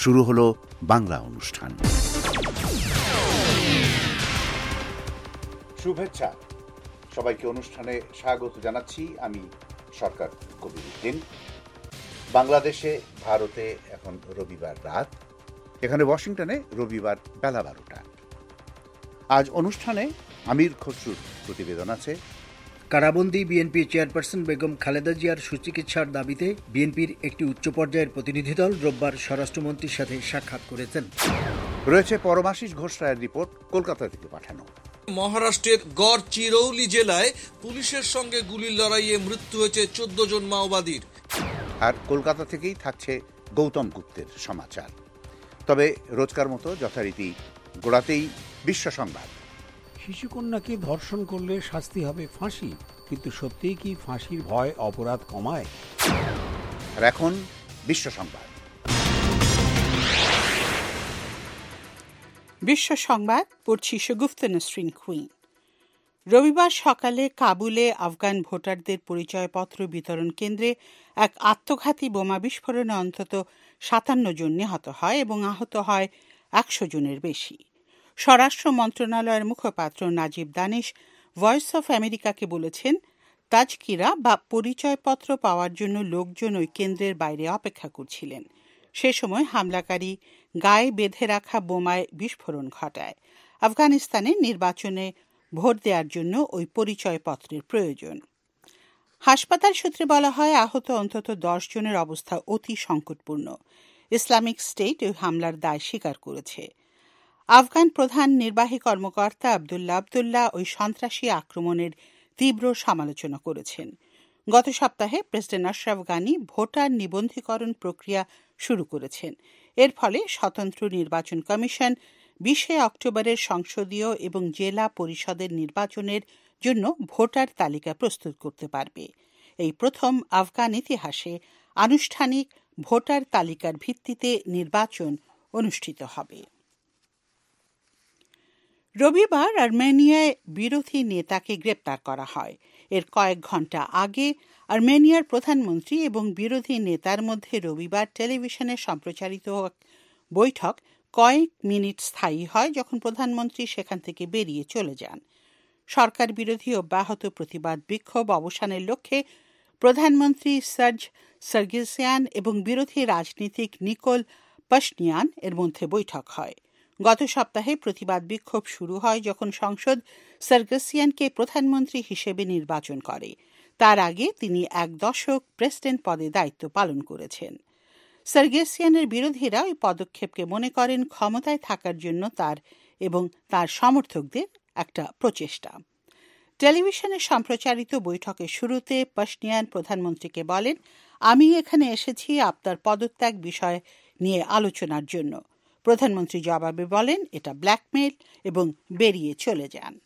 শুরু হলো বাংলা অনুষ্ঠান। শুভেচ্ছা, সবাইকে অনুষ্ঠানে স্বাগত জানাচ্ছি। আমি সরকার কবির উদ্দিন। বাংলাদেশে, ভারতে এখন রবিবার রাত, এখানে ওয়াশিংটনে রবিবার বেলা 12টা। আজ অনুষ্ঠানে আমির খসরুর প্রতিবেদন আছে। কারাবন্দী বিএনপি চেয়ারপারসন বেগম খালেদা জিয়ার সুচিকিৎসার দাবিতে বিএনপির একটি উচ্চ পর্যায়ের প্রতিনিধি দল রোববার স্বরাষ্ট্রমন্ত্রীর সাথে সাক্ষাৎ করেছেন। রয়েছে পরমাশিস ঘোষ রায়ের রিপোর্ট কলকাতা থেকে পাঠানো। মহারাষ্ট্রের গড়চিরৌলি জেলায় পুলিশের সঙ্গে গুলির লড়াইয়ে মৃত্যু হয়েছে 14 জন মাওবাদীর। আর কলকাতা থেকেই থাকছে গৌতম গুপ্তের সমাচার। তবে রোজকার মতো যথারীতি গোড়াতেই বিশ্ব সংবাদ। শিশুকন্যাকে ধর্ষণ করলে শাস্তি হবে ফাঁসি, কিন্তু সত্যিই কি ফাঁসির ভয় অপরাধ কমায়? আর এখন বিশ্ব সংবাদ। বিশ্ব সংবাদ পড়ছি শগুফতা নসরিন কুইন। রবিবার সকালে কাবুলে আফগান ভোটারদের পরিচয়পত্র বিতরণ কেন্দ্রে এক আত্মঘাতী বোমা বিস্ফোরণে অন্তত 57 জন নিহত হয় এবং আহত হয় 100 জনের বেশি। স্বরাষ্ট্র মন্ত্রণালয়ের মুখপাত্র নাজিব দানিশ ভয়েস অফ আমেরিকাকে বলেছেন, তাজকিরা বা পরিচয়পত্র পাওয়ার জন্য লোকজন ওই কেন্দ্রের বাইরে অপেক্ষা করছিলেন। সে সময় হামলাকারী গায়ে বেঁধে রাখা বোমায় বিস্ফোরণ ঘটায়। আফগানিস্তানে নির্বাচনে ভোট দেওয়ার জন্য ওই পরিচয়পত্রের প্রয়োজন। হাসপাতাল সূত্রে বলা হয়, আহত অন্তত 10 জনের অবস্থা অতি সংকটপূর্ণ। ইসলামিক স্টেট ওই হামলার দায় স্বীকার করেছে। আফগান প্রধান নির্বাহী কর্মকর্তা আবদুল্লাহ ওই সন্ত্রাসী আক্রমণের তীব্র সমালোচনা করেছেন। গত সপ্তাহে প্রেসিডেন্ট আশরাফ গানি ভোটার নিবন্ধীকরণ প্রক্রিয়া শুরু করেছেন। এর ফলে স্বতন্ত্র নির্বাচন কমিশন 20 অক্টোবরের সংসদীয় এবং জেলা পরিষদের নির্বাচনের জন্য ভোটার তালিকা প্রস্তুত করতে পারবে। এই প্রথম আফগান ইতিহাসে আনুষ্ঠানিক ভোটার তালিকার ভিত্তিতে নির্বাচন অনুষ্ঠিত হবে। রবিবার আর্মেনিয়ায় বিরোধী নেতাকে গ্রেপ্তার করা হয়। এর কয়েক ঘণ্টা আগে আর্মেনিয়ার প্রধানমন্ত্রী এবং বিরোধী নেতার মধ্যে রবিবার টেলিভিশনে সম্প্রচারিত বৈঠক কয়েক মিনিট স্থায়ী হয়, যখন প্রধানমন্ত্রী সেখান থেকে বেরিয়ে চলে যান। সরকার বিরোধী অব্যাহত প্রতিবাদ বিক্ষোভ অবসানের লক্ষ্যে প্রধানমন্ত্রী সার্জ সার্গিসিয়ান এবং বিরোধী রাজনীতিক নিকোল পাশনিয়ান এর মধ্যে বৈঠক হয়। গত সপ্তাহে প্রতিবাদ বিক্ষোভ শুরু হয় যখন সংসদ সার্গিসিয়ানকে প্রধানমন্ত্রী হিসেবে নির্বাচন করে। তার আগে তিনি 1 দশক প্রেসিডেন্ট পদে দায়িত্ব পালন করেছেন। সার্গিসিয়ানের বিরোধীরা ওই পদক্ষেপকে মনে করেন ক্ষমতায় থাকার জন্য তার এবং তার সমর্থকদের একটা প্রচেষ্টা। টেলিভিশনে সম্প্রচারিত বৈঠকের শুরুতে পাশনিয়ান প্রধানমন্ত্রীকে বলেন, আমি এখানে এসেছি আপনার পদত্যাগ বিষয় নিয়ে আলোচনার জন্য। প্রধানমন্ত্রী জবাবে বলেন, এটা ব্ল্যাকমেইল, এবং বেরিয়ে চলে যান।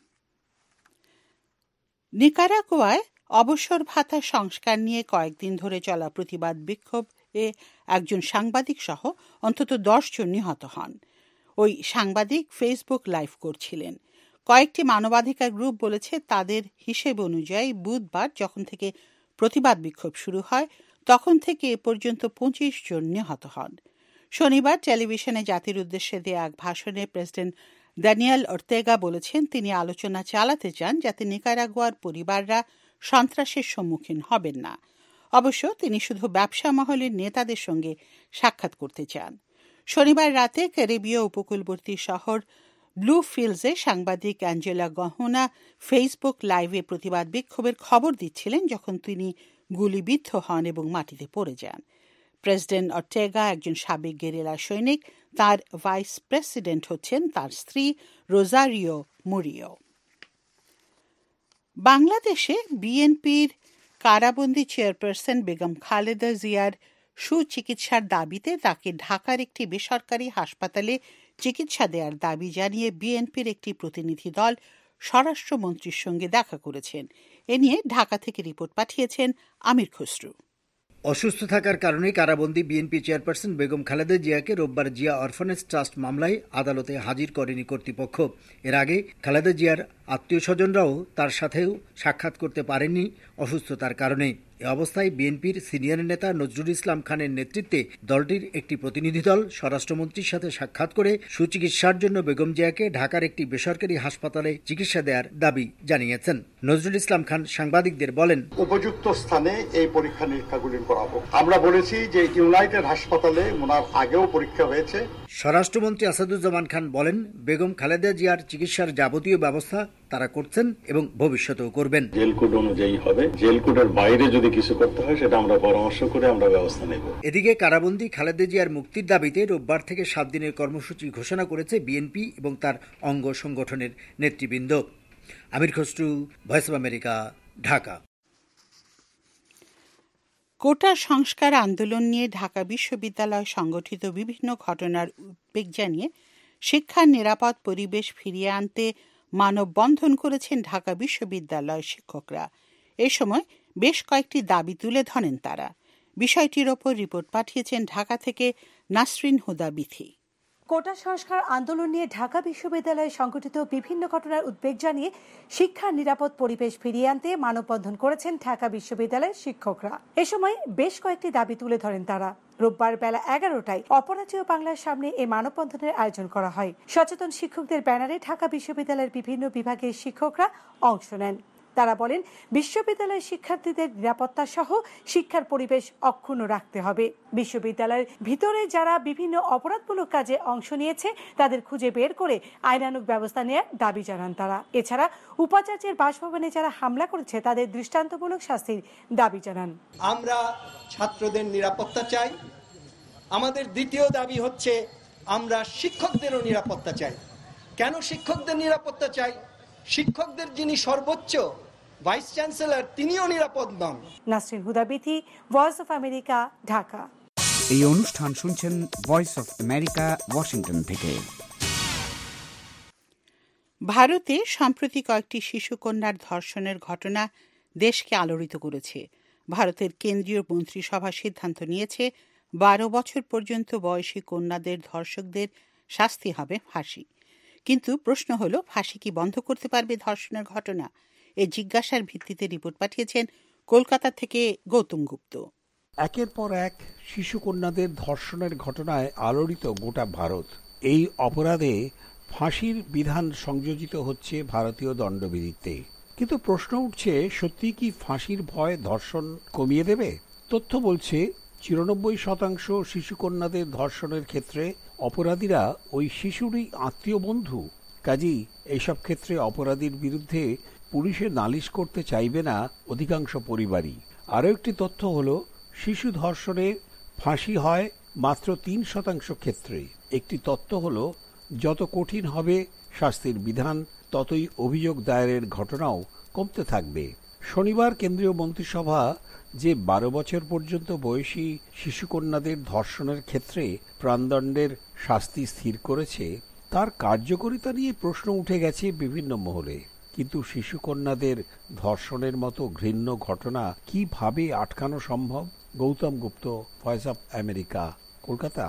নিকারাগুয়ায় অবসর ভাতা সংস্কার নিয়ে কয়েকদিন ধরে চলা প্রতিবাদ বিক্ষোভে একজন সাংবাদিক সহ অন্তত 10 জন নিহত হন। ওই সাংবাদিক ফেসবুক লাইভ করছিলেন। কয়েকটি মানবাধিকার গ্রুপ বলেছে, তাদের হিসেব অনুযায়ী বুধবার যখন থেকে প্রতিবাদ বিক্ষোভ শুরু হয় তখন থেকে এ পর্যন্ত 25 জন নিহত হন। শনিবার টেলিভিশনে জাতির উদ্দেশ্যে দেয়া এক ভাষণে প্রেসিডেন্ট দানিয়েল অর্তেগা বলেছেন, তিনি আলোচনা চালাতে চান যাতে নিকারাগুয়ার পরিবাররা সন্ত্রাসের সম্মুখীন হবেন না। অবশ্য তিনি শুধু ব্যবসা মহলের নেতাদের সঙ্গে সাক্ষাৎ করতে চান। শনিবার রাতে ক্যারিবীয় উপকূলবর্তী শহর ব্লু ফিল্ডসে সাংবাদিক অ্যাঞ্জেলা গহনা ফেসবুক লাইভে প্রতিবাদ বিক্ষোভের খবর দিচ্ছিলেন যখন তিনি গুলিবিদ্ধ হন এবং মাটিতে পড়ে যান। প্রেসিডেন্ট অর্টেগা একজন সাবেক গেরিলা সৈনিক। তার ভাইস প্রেসিডেন্ট হচ্ছেন তার স্ত্রী রোজারিও মুরিও। বাংলাদেশে বিএনপির কারাবন্দী চেয়ারপারসন বেগম খালেদা জিয়ার সুচিকিৎসার দাবিতে তাকে ঢাকার একটি বেসরকারি হাসপাতালে চিকিৎসা দেওয়ার দাবি জানিয়ে বিএনপির একটি প্রতিনিধি দল স্বরাষ্ট্রমন্ত্রীর সঙ্গে দেখা করেছেন। এ নিয়ে ঢাকা থেকে রিপোর্ট পাঠিয়েছেন আমির খসরু। অসুস্থ থাকার কারণে কারাবন্দী বিএনপি চেয়ারপারসন বেগম খালেদা জিয়াকে রোববার জিয়া অরফানেজ ট্রাস্ট মামলায় আদালতে হাজির করেনি কর্তৃপক্ষ। এর আগে খালেদা জিয়ার আত্মীয় স্বজনরাও তার সাথেও সাক্ষাৎ করতে পারেননি অসুস্থতার কারণে। এ অবস্থায় বিএনপির সিনিয়র নেতা নজরুল ইসলাম খানের নেতৃত্বে দলটির একটি প্রতিনিধি দল স্বরাষ্ট্রমন্ত্রীর সাথে সাক্ষাৎ করে সুচিকিৎসার জন্য বেগম জিয়াকে ঢাকার একটি বেসরকারি হাসপাতালে চিকিৎসা দেওয়ার দাবি জানিয়েছেন। নজরুল ইসলাম খান সাংবাদিকদের বলেন, উপযুক্ত স্থানে এই পরীক্ষা নিরীক্ষাগুলি করাবো। আমরা বলেছি যে ইউনাইটেড হাসপাতালে ওনার আগেও পরীক্ষা হয়েছে। স্বরাষ্ট্রমন্ত্রী আসাদুজ্জামান খান বলেন, বেগম খালেদা জিয়ার চিকিৎসার যাবতীয় ব্যবস্থা তারা করছেন এবং ভবিষ্যতেও করবেন। জেল কোড অনুযায়ী হবে, জেল কোডের বাইরে যদি কিছু করতে হয় সেটা আমরা পরামর্শ করে আমরা ব্যবস্থা নেব। এদিকে কারাবন্দী খালেদা জিয়ার মুক্তির দাবিতে রোববার থেকে 7 দিনের কর্মসূচি ঘোষণা করেছে বিএনপি এবং তার অঙ্গ সংগঠনের নেতৃবৃন্দ। Amir Khasru, voice of America, Dhaka. কোটা সংস্কার আন্দোলন নিয়ে ঢাকা বিশ্ববিদ্যালয় সংগঠিত বিভিন্ন ঘটনার উদ্বেগ জানিয়ে শিক্ষার নিরাপদ পরিবেশ ফিরিয়ে আনতে মানববন্ধন করেছেন ঢাকা বিশ্ববিদ্যালয়ের শিক্ষকরা। এ সময় বেশ কয়েকটি দাবি তুলে ধরেন তারা। বিষয়টির ওপর রিপোর্ট পাঠিয়েছেন ঢাকা থেকে নাসরিন হুদা বিথি। কোটা সংস্কার আন্দোলন নিয়ে ঢাকা বিশ্ববিদ্যালয়ে সংঘটিত বিভিন্ন ঘটনার উদ্বেগ জানিয়ে শিক্ষার নিরাপদ পরিবেশ ফিরিয়ে আনতে মানববন্ধন করেছেন ঢাকা বিশ্ববিদ্যালয়ের শিক্ষকরা। এ সময় বেশ কয়েকটি দাবি তুলে ধরেন তারা। রোববার বেলা 11টায় অপরাজেয় বাংলার সামনে এই মানববন্ধনের আয়োজন করা হয়। সচেতন শিক্ষকদের ব্যানারে ঢাকা বিশ্ববিদ্যালয়ের বিভিন্ন বিভাগের শিক্ষকরা অংশ নেন। তারা বলেন, বিশ্ববিদ্যালয়ের শিক্ষার্থীদের নিরাপত্তা সহ শিক্ষার পরিবেশ অক্ষুণ্ণ রাখতে হবে। বিশ্ববিদ্যালয়ের ভিতরে যারা বিভিন্ন অপরাধমূলক কাজে অংশ নিয়েছে তাদের খুঁজে বের করে আইনানুগ ব্যবস্থা নেওয়ার দাবি জানান তারা। এছাড়া উপাচার্যের বাসভবনে যারা হামলা করেছে তাদের দৃষ্টান্তমূলক শাস্তির দাবি জানান। আমরা ছাত্রদের নিরাপত্তা চাই। আমাদের দ্বিতীয় দাবি হচ্ছে আমরা শিক্ষকদেরও নিরাপত্তা চাই। কেন শিক্ষকদের নিরাপত্তা চাই? শিক্ষকদের যিনি সর্বোচ্চ ভাইস চ্যান্সেলর তিনিও নিরাপদ নন। Nasrin Huda Bithi, voice of America, Dhaka. এই অনুষ্ঠান শুনছেন ভয়েস অফ আমেরিকা, ওয়াশিংটন থেকে। ভারতে সম্প্রতি কয়েকটি শিশুকন্যার ধর্ষণের ঘটনা দেশকে আলোড়িত করেছে। ভারতের কেন্দ্রীয় মন্ত্রিসভা সিদ্ধান্ত নিয়েছে 12 বছর পর্যন্ত বয়সী কন্যাদের ধর্ষকদের শাস্তি হবে ফাঁসি। কিন্তু প্রশ্ন হলো, ফাঁসি কি বন্ধ করতে পারবে ধর্ষণের ঘটনা? এই জিজ্ঞাসার ভিত্তিতে রিপোর্ট পাঠিয়েছেন কলকাতা থেকে গৌতম গুপ্ত। একের পর এক শিশুকন্যাদের ধর্ষণের ঘটনায় আলোড়িত গোটা ভারত। এই অপরাধে ফাঁসির বিধান সংযোজিত হচ্ছে ভারতীয় দণ্ডবিধিতে। কিন্তু প্রশ্ন উঠছে, সত্যি কি ফাঁসির ভয় ধর্ষণ কমিয়ে দেবে? তথ্য বলছে 94% শিশুকন্যাদের ধর্ষণের ক্ষেত্রে অপরাধীরা ওই শিশুরই আত্মীয় বন্ধু। কাজেই এইসব ক্ষেত্রে অপরাধীর বিরুদ্ধে পুলিশে নালিশ করতে চাইবে না অধিকাংশ পরিবারই। আরও একটি তথ্য হলো, শিশু ধর্ষণে ফাঁসি হয় মাত্র 3% ক্ষেত্রে। একটি তথ্য হলো, যত কঠিন হবে শাস্তির বিধান ততই অভিযোগ দায়েরের ঘটনাও কমতে থাকবে। শনিবার কেন্দ্রীয় মন্ত্রিসভা যে 12 বছর পর্যন্ত বয়সী শিশুকন্যাদের ধর্ষণের ক্ষেত্রে প্রাণদণ্ডের শাস্তি স্থির করেছে, তার কার্যকারিতা নিয়ে প্রশ্ন উঠে গেছে বিভিন্ন মহলে। কিন্তু শিশুকন্যাদের ধর্ষণের মতো ঘৃণ্য ঘটনা কিভাবে আটকানো সম্ভব? Gautam Gupta, voice of America, Kolkata.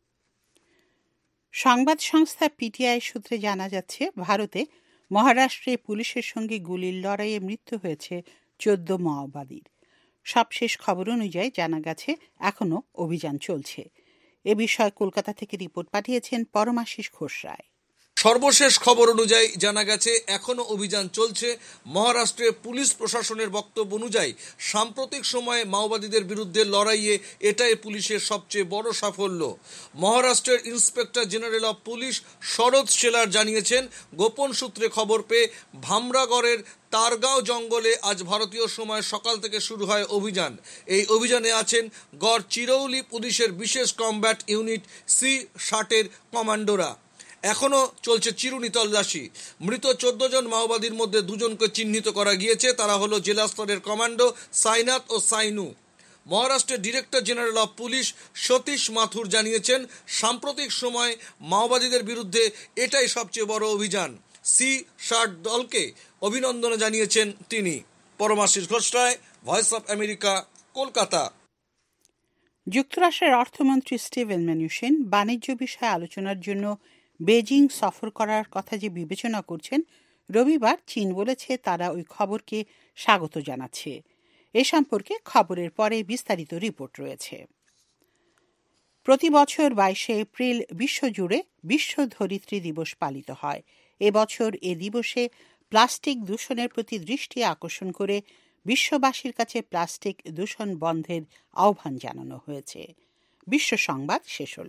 সংবাদ সংস্থা পিটিআই সূত্রে জানা যাচ্ছে, ভারতে মহারাষ্ট্রে পুলিশের সঙ্গে গুলির লড়াইয়ে মৃত্যু হয়েছে 14 মাওবাদীর। সবশেষ খবর অনুযায়ী জানা গেছে এখনও অভিযান চলছে। এ বিষয়ে কলকাতা থেকে রিপোর্ট পাঠিয়েছেন পরমাশিস ঘোষ রায়। সর্বশেষ খবর অনুযায়ী জানা গেছে এখনো অভিযান চলছে। মহারাষ্ট্রের পুলিশ প্রশাসনের বক্তব্য অনুযায়ী সাম্প্রতিক সময়ে মাওবাদীদের বিরুদ্ধে লড়াইয়ে এটাই পুলিশের সবচেয়ে বড় সাফল্য। মহারাষ্ট্রের inspector general of police Sharad Shelar জানিয়েছেন, গোপন সূত্রে খবর পেয়ে ভামরাগড়ের তারগাঁও জঙ্গলে আজ ভারতীয় সময় সকাল থেকে শুরু হয় অভিযান। এই অভিযানে আছেন গড়চিরৌলি পুলিশের বিশেষ কমব্যাট ইউনিট C-60 কমান্ডোরা। এখনও চলছে চিরুনি তল্লাশি। মৃত 14 জন মাওবাদীর মধ্যে 2 জনকে চিহ্নিত করা গিয়েছে। তারা হলো জেলা স্তরের কমান্ডো সাইনাথ ও সাইনু। মহারাষ্ট্রের director general of police Satish Mathur জানিয়েছেন, সাম্প্রতিক সময় মাওবাদীদের বিরুদ্ধে এটাই সবচেয়ে বড় অভিযান। C-60 দলকে অভিনন্দন জানিয়েছেন তিনি। Paramashis Ghosh Roy, voice of America, Kolkata. যুক্তরাষ্ট্রের অর্থমন্ত্রী স্টিভেন ম্যানুশিন বাণিজ্য বিষয়ে আলোচনার জন্য বেজিং সফর করার কথা যে বিবেচনা করছেন, রবিবার চীন বলেছে তারা ওই খবরকে স্বাগত জানাচ্ছে। এ সম্পর্কে খবরের পরে বিস্তারিত রিপোর্ট রয়েছে। প্রতি বছর 22শে এপ্রিল বিশ্বজুড়ে বিশ্ব ধরিত্রী দিবস পালিত হয়। এবছর এ দিবসে প্লাস্টিক দূষণের প্রতি দৃষ্টি আকর্ষণ করে বিশ্ববাসীর কাছে প্লাস্টিক দূষণ বন্ধের আহ্বান জানানো হয়েছে। বিশ্ব সংবাদ শেষ হল।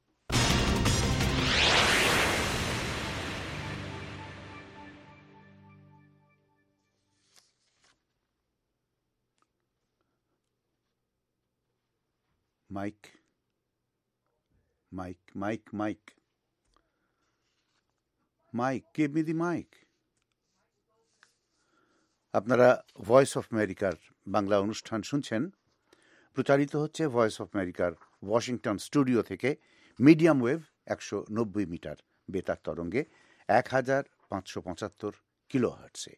Mike mike mike mike mike give me the mike. আপনারা ভয়েস অফ আমেরিকার বাংলা অনুষ্ঠান শুনছেন। প্রচারিত হচ্ছে ভয়েস অফ আমেরিকার ওয়াশিংটন স্টুডিও থেকে মিডিয়াম ওয়েভ 190 মিটার বেতার তরঙ্গে 1575 কিলোহার্টজে।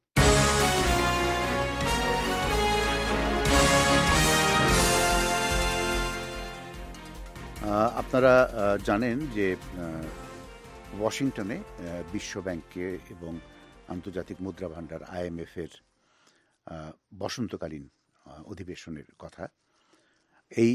আপনারা জানেন যে ওয়াশিংটনে বিশ্বব্যাংকে এবং আন্তর্জাতিক মুদ্রা ভাণ্ডার IMF এর বসন্তকালীন অধিবেশনের কথা। এই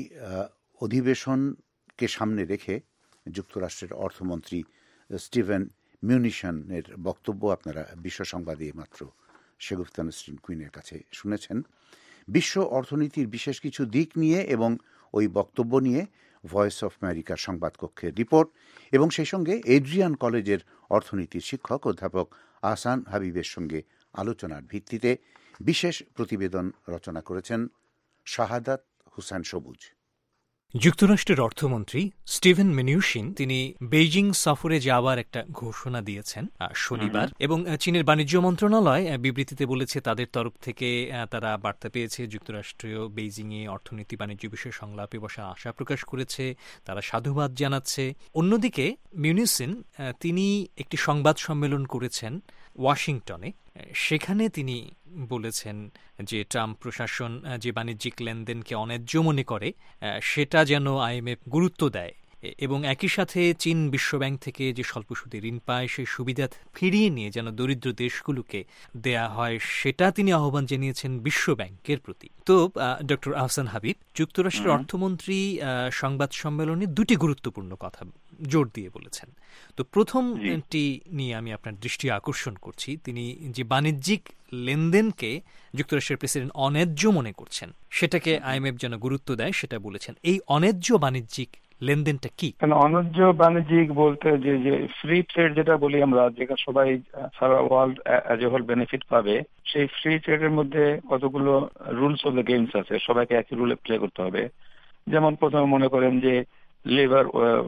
অধিবেশনকে সামনে রেখে যুক্তরাষ্ট্রের অর্থমন্ত্রী স্টিভেন মিউনিশনের বক্তব্য আপনারা বিশ্ব সংবাদে মাত্র শেগুফতা নসরিন কুইনের কাছে শুনেছেন। বিশ্ব অর্থনীতির বিশেষ কিছু দিক নিয়ে এবং ওই বক্তব্য নিয়ে ভয়েস অফ আমেরিকার সংবাদকক্ষের রিপোর্ট এবং সেই সঙ্গে এড্রিয়ান কলেজের অর্থনীতির শিক্ষক অধ্যাপক আহসান হাবিবের সঙ্গে আলোচনার ভিত্তিতে বিশেষ প্রতিবেদন রচনা করেছেন শাহাদাত হোসেন সবুজ। যুক্তরাষ্ট্রের অর্থমন্ত্রী স্টিভেন মিনুশিন তিনি বেইজিং সফরে যাওয়ার একটা ঘোষণা দিয়েছেন শনিবার, এবং চীনের বাণিজ্য মন্ত্রণালয় বিবৃতিতে বলেছে তাদের তরফ থেকে তারা বার্তা পেয়েছে, যুক্তরাষ্ট্রীয় বেইজিংয়ে অর্থনীতি বাণিজ্য বিষয়ে সংলাপে বসার আশা প্রকাশ করেছে, তারা সাধুবাদ জানাচ্ছে। অন্যদিকে মিউনিসিন তিনি একটি সংবাদ সম্মেলন করেছেন ওয়াশিংটনে। সেখানে তিনি বলেছেন যে ট্রাম্প প্রশাসন যে বাণিজ্যিক লেনদেনকে অন্যায্য মনে করে সেটা যেন IMF গুরুত্ব দেয়, এবং একই সাথে চীন বিশ্বব্যাংক থেকে যে স্বল্প সুদে ঋণ পায় সেই সুবিধা ফিরিয়ে নিয়ে যেন দরিদ্র দেশগুলোকে দেয়া হয়, সেটা তিনি আহ্বান জানিয়েছেন বিশ্বব্যাংকের প্রতি। তো ডক্টর আহসান হাবিব, যুক্তরাষ্ট্রের অর্থমন্ত্রী সংবাদ সম্মেলনে দুটি গুরুত্বপূর্ণ কথা জোর দিয়ে বলেছেন। তো প্রথমটি নিয়ে আমি আপনার দৃষ্টি আকর্ষণ করছি। তিনি যে বাণিজ্যিক লেনদেনকে যুক্তরাষ্ট্রের প্রেসিডেন্ট অন্যায্য মনে করছেন, সেটাকে IMF যেন গুরুত্ব দেয় সেটা বলেছেন। এই অন্যায্য বাণিজ্যিক লেনদেনটা কি? অন্যায্য বাণিজ্যিক বলতে যে ফ্রি ট্রেড যেটা বলি আমরা, যেটা সবাই সারা world as a whole benefit পাবে, সেই ফ্রি ট্রেডের মধ্যে কতগুলো রুলস অফ দ্য গেমস আছে, সবাইকে একই রুলে প্লে করতে হবে। যেমন প্রথমে মনে করেন যে লেবার,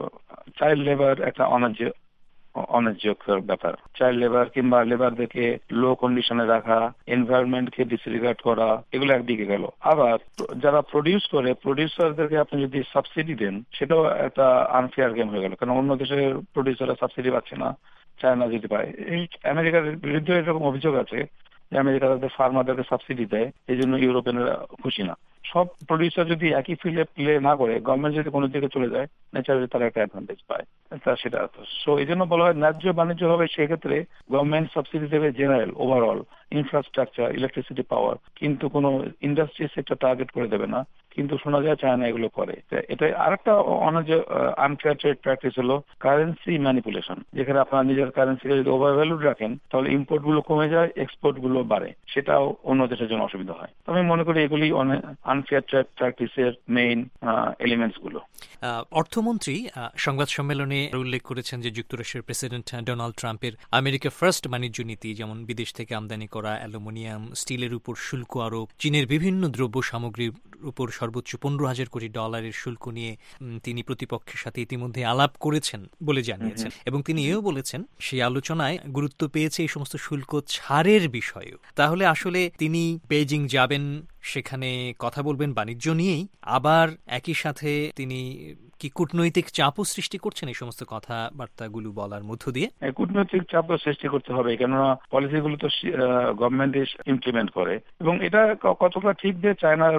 চাইল্ড লেবার একটা অন্যায্য ব্যাপার। চাইল্ড লেবার কিংবা লেবারদেরকে লো কন্ডিশনে রাখা, এনভায়রনমেন্টকে ডিসরিগার্ড করা, এগুলো একদিকে গেল। আবার যারা প্রডিউস করে, প্রডিউসারদেরকে আপনি যদি সাবসিডি দেন, সেটাও একটা আনফেয়ার গেম হয়ে গেল, কারণ অন্য দেশের প্রডিউসাররা সাবসিডি পাচ্ছে না, চায়না যদি পায়। এই আমেরিকার বিরুদ্ধে এরকম অভিযোগ আছে যে আমেরিকা তাদের ফার্মারদেরকে সাবসিডি দেয়, এই জন্য ইউরোপিয়ানরা খুশি না। সব প্রডিউসার যদি একই ফিল্ডে প্লে না করে, গভর্নমেন্ট যদি কোনো দিকে চলে যায়, ন্যাচারালি তারা একটা অ্যাডভান্টেজ পায়, সেটা। সো এই জন্য বলা হয় ন্যায্য বাণিজ্য হবে সেক্ষেত্রে গভর্নমেন্ট সাবসিডি দেবে general overall infrastructure, electricity, power, কিন্তু কোনো ইন্ডাস্ট্রি সেক্টর টার্গেট করে দেবে না। কিন্তু শোনা যায় চায়না এগুলো করে। এটা আরেকটা অন্যায্য আনফেয়ার ট্রেড প্র্যাকটিস হলো কারেন্সি ম্যানিপুলেশন, যেখানে আপনার নিজের কারেন্সিকে যদি ওভার ভ্যালুড রাখেন, তাহলে ইম্পোর্ট গুলো কমে যায়, এক্সপোর্ট গুলো বাড়ে, সেটাও অন্য দেশের জন্য অসুবিধা হয়। আমি মনে করি এগুলি আনফেয়ার ট্রেড প্র্যাকটিসের মেইন এলিমেন্টস গুলো। অর্থমন্ত্রী সংবাদ সম্মেলনে উল্লেখ করেছেন যে যুক্তরাষ্ট্রের প্রেসিডেন্ট ডোনাল্ড ট্রাম্পের আমেরিকা ফার্স্ট বাণিজ্য নীতি, যেমন বিদেশ থেকে আমদানি করা অ্যালুমিনিয়াম, স্টিলের উপর শুল্ক আরোপ, চীনের বিভিন্ন দ্রব্য সামগ্রীর উপর সর্বোচ্চ $15,000 কোটি শুল্ক নিয়ে তিনি প্রতিপক্ষের সাথে ইতিমধ্যে আলাপ করেছেন বলে জানিয়েছেন, এবং তিনি এও বলেছেন সেই আলোচনায় গুরুত্ব পেয়েছে এই সমস্ত শুল্ক ছাড়ের বিষয়েও। তাহলে আসলে তিনি বেইজিং যাবেন, সেখানে কথা বলবেন বাণিজ্য নিয়েই, আবার একই সাথে তিনি কি কূটনৈতিক চাপও সৃষ্টি করছেন এই সমস্ত কথাবার্তাগুলো বলার মধ্য দিয়ে? কূটনৈতিক চাপও সৃষ্টি করতে হবে, কেননা পলিসিগুলো তো গভর্নমেন্ট ইমপ্লিমেন্ট করে। এবং এটা কতটা ঠিক যে চায়নার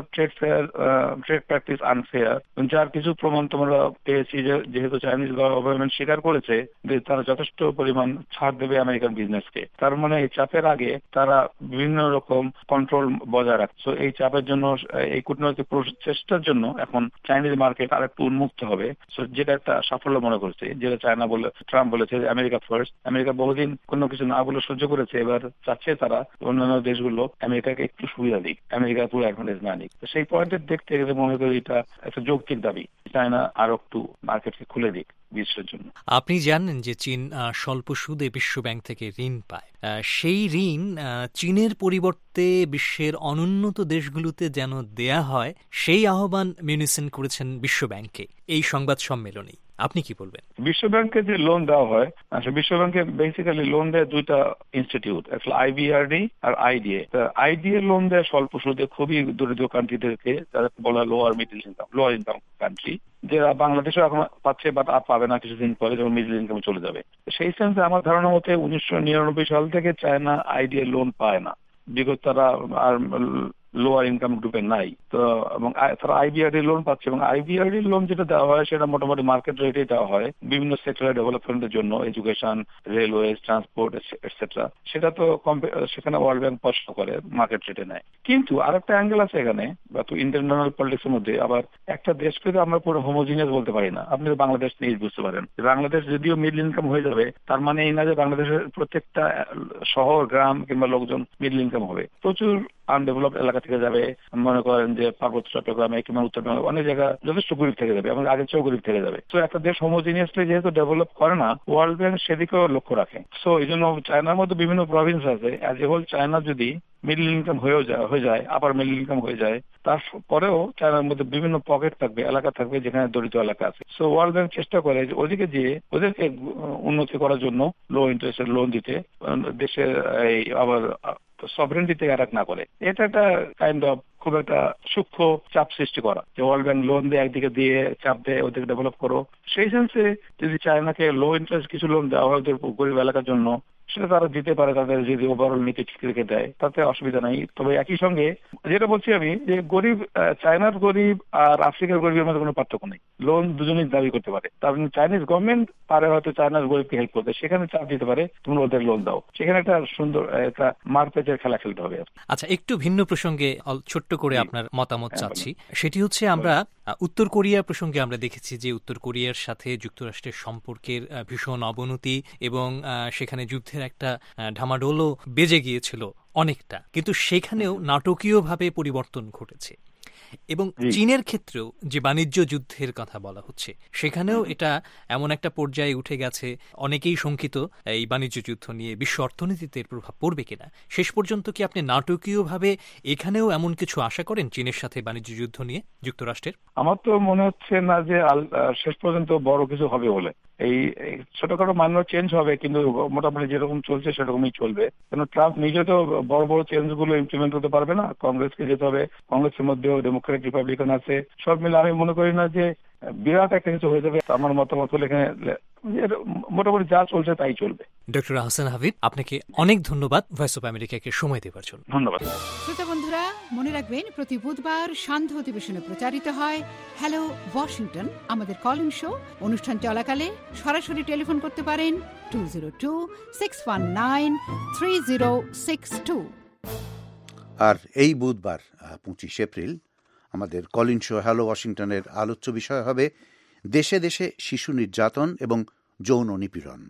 ট্রেড প্র্যাকটিস আনফেয়ার, যার কিছু প্রমাণ তোমরা পেয়েছি যেহেতু চাইনিজ গভর্নমেন্ট স্বীকার করেছে যে তারা যথেষ্ট পরিমাণ ছাড় দেবে আমেরিকান বিজনেসকে। তার মানে এই চাপের আগে তারা বিভিন্ন রকম কন্ট্রোল বজায় রাখছে। এই চাপের জন্য, এই কূটনৈতিক চেষ্টার জন্য এখন চাইনিজ মার্কেট আরেকটু উন্মুক্ত হবে, যেটা একটা সাফল্য মনে করছে। যেটা ট্রাম্প বলেছে আমেরিকা ফার্স্ট, আমেরিকা বহুদিন কোনো কিছু না বলে সহ্য করেছে, এবার চাচ্ছে তারা অন্যান্য দেশগুলো আমেরিকাকে একটু সুবিধা দিক, আমেরিকা পুরো অ্যাডভান্টেজ না নিক। সেই পয়েন্টে দেখতে গেলে মনে করি এটা একটা যৌক্তিক দাবি, চায়না আরো একটু মার্কেটকে খুলে দিক বিশ্বের জন্য। আপনি জানেন যে চীন স্বল্প সুদে বিশ্ব ব্যাংক থেকে ঋণ পায়। সেই ঋণ চীনের পরিবর্তে বিশ্বের অনুন্নত দেশগুলোতে যেন দেয়া হয়, সেই আহ্বান মিউনিসন করেছেন বিশ্ব ব্যাংকে এই সংবাদ সম্মেলনে। আপনি কি বলবেন? বিশ্ব ব্যাংকে যে লোন দেওয়া হয়, বিশ্ব ব্যাংকে বেসিক্যালি লোন দেয় দুইটা ইনস্টিটিউট, একটা IBRD আর IDA। IDA লোন দেয় স্বল্প সুদে খুবই দরিদ্র কান্ট্রিদেরকে, যাদের বলা লোয়ার ইনকাম কান্ট্রি, যারা বাংলাদেশও এখন পাচ্ছে বাট আর পাবে না কিছুদিন পরে, যখন মিডল ইনকামে চলে যাবে। সেই সেন্সে আমার ধারণা মতে 1999 সাল থেকে চায়না IDA লোন পায় না, বিগত তারা আর লোয়ার ইনকাম গ্রুপে নাই তো, এবং তারা IBRD লোন পাচ্ছে। এবং IBRD লোন যেটা দেওয়া হয় সেটা মোটামুটি মার্কেট রেটে দেওয়া হয় বিভিন্ন সেক্টরের ডেভেলপমেন্টের জন্য, এডুকেশন, রেলওয়েজ, ট্রান্সপোর্ট এটসেট্রা। সেটা তো সেখানে ওয়ার্ল্ড ব্যাংক পছন্দ করে, মার্কেট রেটে নেয়। কিন্তু আরেকটা অ্যাঙ্গেল আছে এখানে, বা তো ইন্টারন্যাশনাল পলিটিক্স এর মধ্যে আবার একটা দেশকে আমরা পুরো হোমোজিনিয়াস বলতে পারি না। আপনি বাংলাদেশ নিয়ে বুঝতে পারেন, বাংলাদেশ যদিও মিডল ইনকাম হয়ে যাবে, তার মানে এই না যে বাংলাদেশের প্রত্যেকটা শহর, গ্রাম কিংবা লোকজন মিডল ইনকাম হবে। প্রচুর আনডেভেলপড এলাকা থেকে যাবে, মনে করেন যে পার্বত্য চট্টগ্রামে কিংবা উত্তরবঙ্গে অনেক জায়গা যথেষ্ট গরিব থেকে যাবে, এবং আগের চেয়েও গরিব থেকে যাবে। তো একটা দেশ হোমোজিনিয়াসলি যেহেতু ডেভেলপ করে না, ওয়ার্ল্ড ব্যাংক সেদিকেও লক্ষ্য রাখে। সো এই জন্য চায়নার মধ্যে বিভিন্ন প্রভিন্স আছে, অ্যাজ এ হোল চায়না যদি মিডল ইনকাম হয়ে যায়, আপার মিডল ইনকাম হয়ে যায়, তারপরেও চায়নার মধ্যে বিভিন্ন পকেট থাকবে, এলাকা থাকবে যেখানে দরিদ্র এলাকা আছে। সো ওয়ার্ল্ড ব্যাংক চেষ্টা করে যে ওদিকে যেয়ে ওদেরকে উন্নতি করার জন্য লো ইন্টারেস্টের লোন দিতে, দেশের এই আবার সভরেন্টিতে অ্যাটাক না করে। এটা একটা কাইন্ড অফ খুব একটা সূক্ষ্ম চাপ সৃষ্টি করা, যে ওয়ার্ল্ড ব্যাংক লোন দেয় একদিকে দিয়ে চাপ দেয় ওদেরকে ডেভেলপ করো। সেই সেন্সে যদি চায়নাকে লো ইন্টারেস্ট কিছু লোন দেওয়া হয় ওদের গরিব এলাকার জন্য, সেটা তারা দিতে পারে, তাদের যদি ওভারঅল নীতি ঠিক রেখে দেয়, তাতে অসুবিধা নাই। তবে একই সঙ্গে যেটা বলছি আমি, যে গরিব চায়নার গরিব আর আফ্রিকার গরিবের মধ্যে কোনো পার্থক্য নেই, লোন দুজনেই দাবি করতে পারে। তার চাইনিজ গভর্নমেন্ট পারে হয়তো চায়নার গরিবকে হেল্প করতে, সেখানে চাপ দিতে পারে তোমরা ওদের লোন দাও, সেখানে একটা সুন্দর একটা মারপেচের খেলা খেলতে হবে। আচ্ছা, একটু ভিন্ন প্রসঙ্গে ছোট্ট করে আপনার মতামত চাচ্ছি। সেটি হচ্ছে আমরা উত্তর কোরিয়া প্রসঙ্গে আমরা দেখেছি যে উত্তর কোরিয়ার সাথে যুক্তরাষ্ট্রের সম্পর্কের ভীষণ অবনতি, এবং সেখানে যুদ্ধের একটা ঢামাডোলও বেজে গিয়েছিল অনেকটা, কিন্তু সেখানেও নাটকীয়ভাবে পরিবর্তন ঘটেছে। এবং চীনের ক্ষেত্রেও যে বাণিজ্য যুদ্ধের কথা বলা হচ্ছে, সেখানেও এটা এমন একটা পর্যায়ে উঠে গেছে, অনেকেই শঙ্কিত এই বাণিজ্য যুদ্ধ নিয়ে বিশ্ব অর্থনীতিতে প্রভাব পড়বে কিনা। শেষ পর্যন্ত কি আপনি নাটকীয়ভাবে এখানেও এমন কিছু আশা করেন চীনের সাথে বাণিজ্য যুদ্ধ নিয়ে যুক্তরাষ্ট্রের? আমার তো মনে হচ্ছে না যে শেষ পর্যন্ত বড় কিছু হবে বলে। এই ছোটখাটো মাইনর চেঞ্জ হবে, কিন্তু মোটামুটি যেরকম চলছে সেরকমই চলবে। কেন ট্রাম্প নিজে তো বড় বড় চেঞ্জ গুলো ইমপ্লিমেন্ট করতে পারবে না, কংগ্রেসকে যেতে হবে, কংগ্রেসের মধ্যেও ডেমোক্রেট রিপাবলিকান আছে, সব মিলে আমি মনে করি না যে বিরাট একটা কিছু হয়ে যাবে। আমার মতামত হলে এখানে মোটামুটি যা চলছে তাই চলবে। ডক্টর আহসান হাবিব, আপনাকে অনেক ধন্যবাদ ভয়েস অফ আমেরিকাকে সময় দেওয়ার জন্য। ধন্যবাদ। শ্রোতা বন্ধুরা, মনে রাখবেন প্রতি বুধবার সান্ধ্য অধিবেশনে প্রচারিত হয় হ্যালো ওয়াশিংটন, আমাদের কল ইন শো। অনুষ্ঠান চলাকালে সরাসরি টেলিফোন করতে পারেন 202-619-3062। আর এই বুধবার 25 এপ্রিল আমাদের কল ইন শো হ্যালো ওয়াশিংটনের আলোচ্য বিষয় হবে দেশে দেশে শিশু নির্যাতন এবং যৌন নিপীড়ন।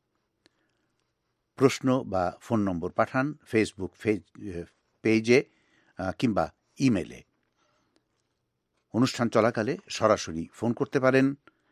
প্রশ্ন বা ফোন নম্বর পাঠান ফেসবুক পেজে কিংবা ইমেলে। অনুষ্ঠান চলাকালে সরাসরি ফোন করতে পারেন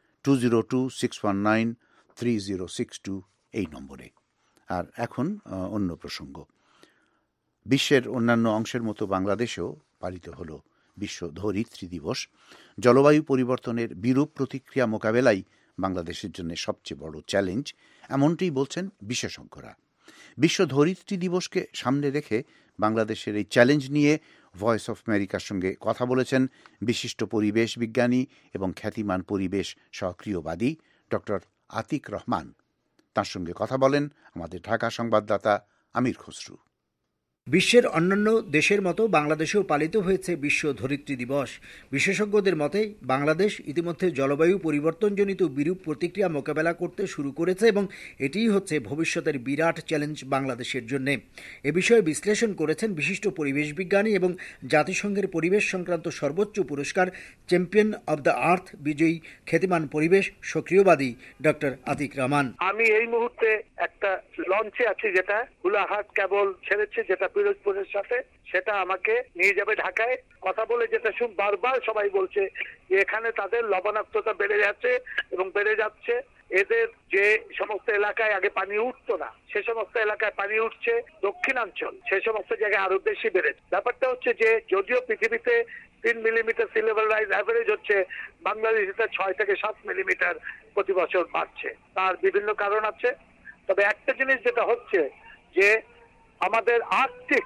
202-619-3062 এই নম্বরে। আর এখন অন্য প্রসঙ্গ। বিশ্বের অন্যান্য অংশের মতো বাংলাদেশেও পালিত হল বিশ্ব ধরিত্রী দিবস। জলবায়ু পরিবর্তনের বিরূপ প্রতিক্রিয়া মোকাবেলাই বাংলাদেশের জন্য সবচেয়ে বড় চ্যালেঞ্জ, এমনটাই বলছেন বিশেষজ্ঞরা। বিশ্ব ধরিত্রী দিবসকে সামনে রেখে বাংলাদেশের এই চ্যালেঞ্জ নিয়ে ভয়েস অফ আমেরিকার সঙ্গে কথা বলেছেন বিশিষ্ট পরিবেশ বিজ্ঞানী এবং খ্যাতিমান পরিবেশ সক্রিয়বাদী ডক্টর আতিক রহমান। তার সঙ্গে কথা বলেন আমাদের ঢাকা সংবাদদাতা আমির খসরু। বিশ্বের অন্যান্য দেশের মতো বাংলাদেশেও পালিত হয়েছে বিশ্ব ধরিত্রী দিবস। বিশেষজ্ঞদের মতে বাংলাদেশ ইতিমধ্যে জলবায়ু পরিবর্তনজনিত বিরূপ প্রতিক্রিয়া মোকাবেলা করতে শুরু করেছে এবং এটিই হচ্ছে ভবিষ্যতের বিরাট চ্যালেঞ্জ বাংলাদেশের জন্য। এ বিষয়ে বিশ্লেষণ করেছেন বিশিষ্ট পরিবেশ বিজ্ঞানী এবং জাতিসংঘের পরিবেশ সংক্রান্ত সর্বোচ্চ পুরস্কার চ্যাম্পিয়ন অব দ্য আর্থ বিজয়ী খ্যাতিমান পরিবেশ সক্রিয়বাদী ডক্টর আতিক রহমান। আমি এই মুহূর্তে একটা লঞ্চে আছি যেটা হুলাহাট কেবল ছেড়েছে, যেটা পিরোজপুরের সাথে, সেটা আমাকে নিয়ে যাবে ঢাকায়। কথা বলে যেটা বারবার সবাই বলছে যে এখানে তাদের লবণাক্ততা বেড়ে যাচ্ছে এবং বেড়ে যাচ্ছে। এদের যে সমস্ত এলাকায় আগে পানি উঠতো না সে সমস্ত এলাকায় পানি উঠছে, দক্ষিণাঞ্চল সে সমস্ত জায়গায় আরো বেশি বেড়েছে। ব্যাপারটা হচ্ছে যে যদিও পৃথিবীতে 3 millimetre sea level rise average হচ্ছে, বাংলাদেশে 6 থেকে 7 মিলিমিটার প্রতি বছর বাড়ছে। তার বিভিন্ন কারণ আছে, তবে একটা জিনিস যেটা হচ্ছে যে আমাদের আর্কটিক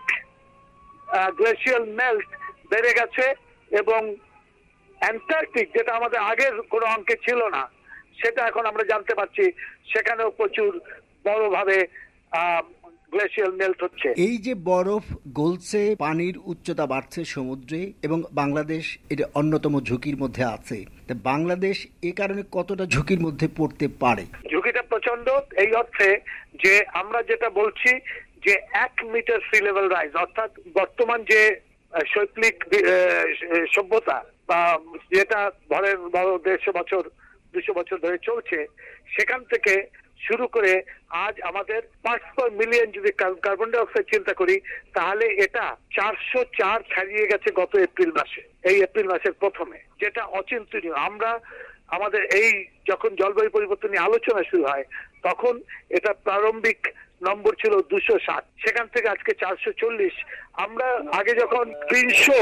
গ্লেশিয়াল মেল্ট বেড়ে গেছে এবং অ্যান্টার্কটিক, যেটা আমাদের আগের কোনো অঙ্কে ছিল না, সেটা এখন আমরা জানতে পারছি সেখানেও প্রচুর বড়ভাবে গ্লেশিয়াল মেল্ট হচ্ছে। এই যে বরফ গলছে, পানির উচ্চতা বাড়ছে সমুদ্রে এবং বাংলাদেশ এটা অন্যতম ঝুঁকির মধ্যে আছে। বাংলাদেশ এ কারণে কতটা ঝুঁকির মধ্যে পড়তে পারে? ঝুঁকিটা প্রচন্ড, এই অর্থে যে আমরা যেটা বলছি যে 1 মিটার সি লেভেল রাইজ, অর্থাৎ বর্তমান যে শৈল্পিক সভ্যতা বা যেটা ধরেন 150 বছর 200 বছর ধরে চলছে, সেখান থেকে শুরু করে আজ আমাদের 500 মিলিয়ন যদি কার্বন ডাই অক্সাইড চিন্তা করি, তাহলে এটা 404 ছাড়িয়ে গেছে গত এপ্রিল মাসে, এই এপ্রিল মাসের প্রথমে, যেটা অচিন্তনীয়। আমরা আমাদের এই যখন জলবায়ু পরিবর্তন নিয়ে আলোচনা শুরু হয় তখন এটা প্রারম্ভিক নম্বর ছিল 260, সেখান থেকে আজকে 440। আমরা আগে যখন 300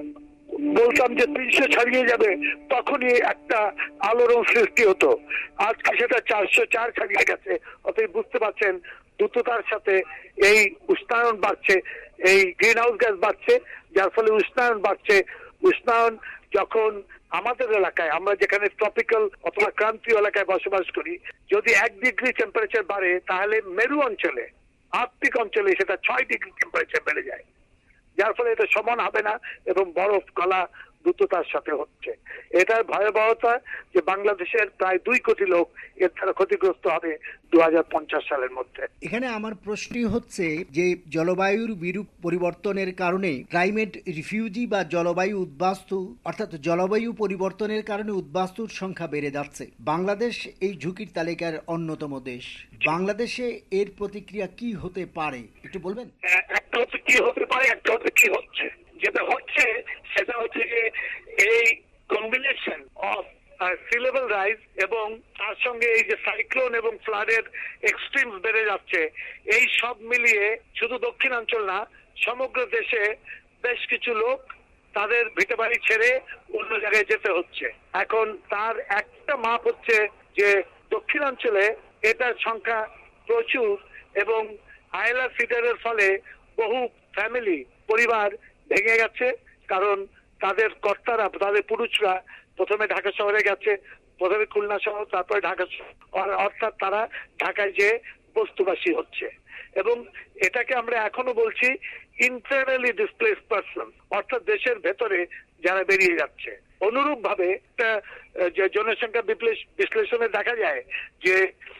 বলতাম যে 300 ছাড়িয়ে যাবে, তখনই একটা আলোড়ন সৃষ্টি হতো। আজকে সেটা 404 ছাড়িয়ে গেছে। অতএব বুঝতে পারছেন দ্রুততার সাথে এই উষ্ণায়ন বাড়ছে, এই গ্রিন হাউস গ্যাস বাড়ছে, যার ফলে উষ্ণায়ন বাড়ছে। উষ্ণায়ন যখন আমাদের এলাকায়, আমরা যেখানে ট্রপিক্যাল অথবা ক্রান্তীয় এলাকায় বসবাস করি, যদি 1 ডিগ্রি টেম্পারেচার বাড়ে, তাহলে মেরু অঞ্চলে, আর্কটিক অঞ্চলে সেটা 6 ডিগ্রি টেম্পারেচার বেড়ে যায়, যার ফলে এটা সমান হবে না এবং বরফ গলা দ্রুততার সাথে হচ্ছে। এটার ভয়াবহতা যে বাংলাদেশের প্রায় 2 কোটি লোক এর দ্বারা ক্ষতিগ্রস্ত হবে 2050 সালের মধ্যে। এখানে আমার প্রশ্নই হচ্ছে যে জলবায়ুর বিরূপ পরিবর্তনের কারণে ক্লাইমেট রিফিউজি বা জলবায়ু উদ্বাস্তু, অর্থাৎ জলবায়ু পরিবর্তনের কারণে উদ্বাস্তুর সংখ্যা বেড়ে যাচ্ছে। বাংলাদেশ এই ঝুঁকির তালিকার অন্যতম দেশ। বাংলাদেশে এর প্রতিক্রিয়া কি হতে পারে একটু বলবেন? একটা হচ্ছে কি হতে পারে, একটা হচ্ছে কি হচ্ছে। যেটা হচ্ছে সেটা হচ্ছে যে এই combination of sea level rise এবং তার সঙ্গে এই যে সাইক্লোন এবং ফ্লাডের এক্সট্রিমস বেড়ে যাচ্ছে, এই সব মিলিয়ে শুধু দক্ষিণাঞ্চল না, সমগ্র দেশে বেশ কিছু লোক তাদের ভিটেবাড়ি ছেড়ে অন্য জায়গায় যেতে হচ্ছে। এখন তার একটা মাপ হচ্ছে যে দক্ষিণাঞ্চলে এটার সংখ্যা প্রচুর এবং আয়লা সিডারের ফলে বহু ফ্যামিলি, পরিবার ভেঙে গেছে, কারণ তাদের কর্তারা, তাদের পুরুষরা প্রথমে ঢাকা শহরে গেছে, প্রথমে খুলনা শহর, তারপরে ঢাকা, অর্থাৎ তারা ঢাকায় যে বস্তুবাসী হচ্ছে। এবং এটাকে আমরা এখনো বলছি ইন্টারনালি ডিসপ্লেসড পারসন, অর্থাৎ দেশের ভেতরে যারা বেরিয়ে যাচ্ছে। অনুরূপ ভাবে একটা জনসংখ্যা বিশ্লেষণে দেখা যায় যে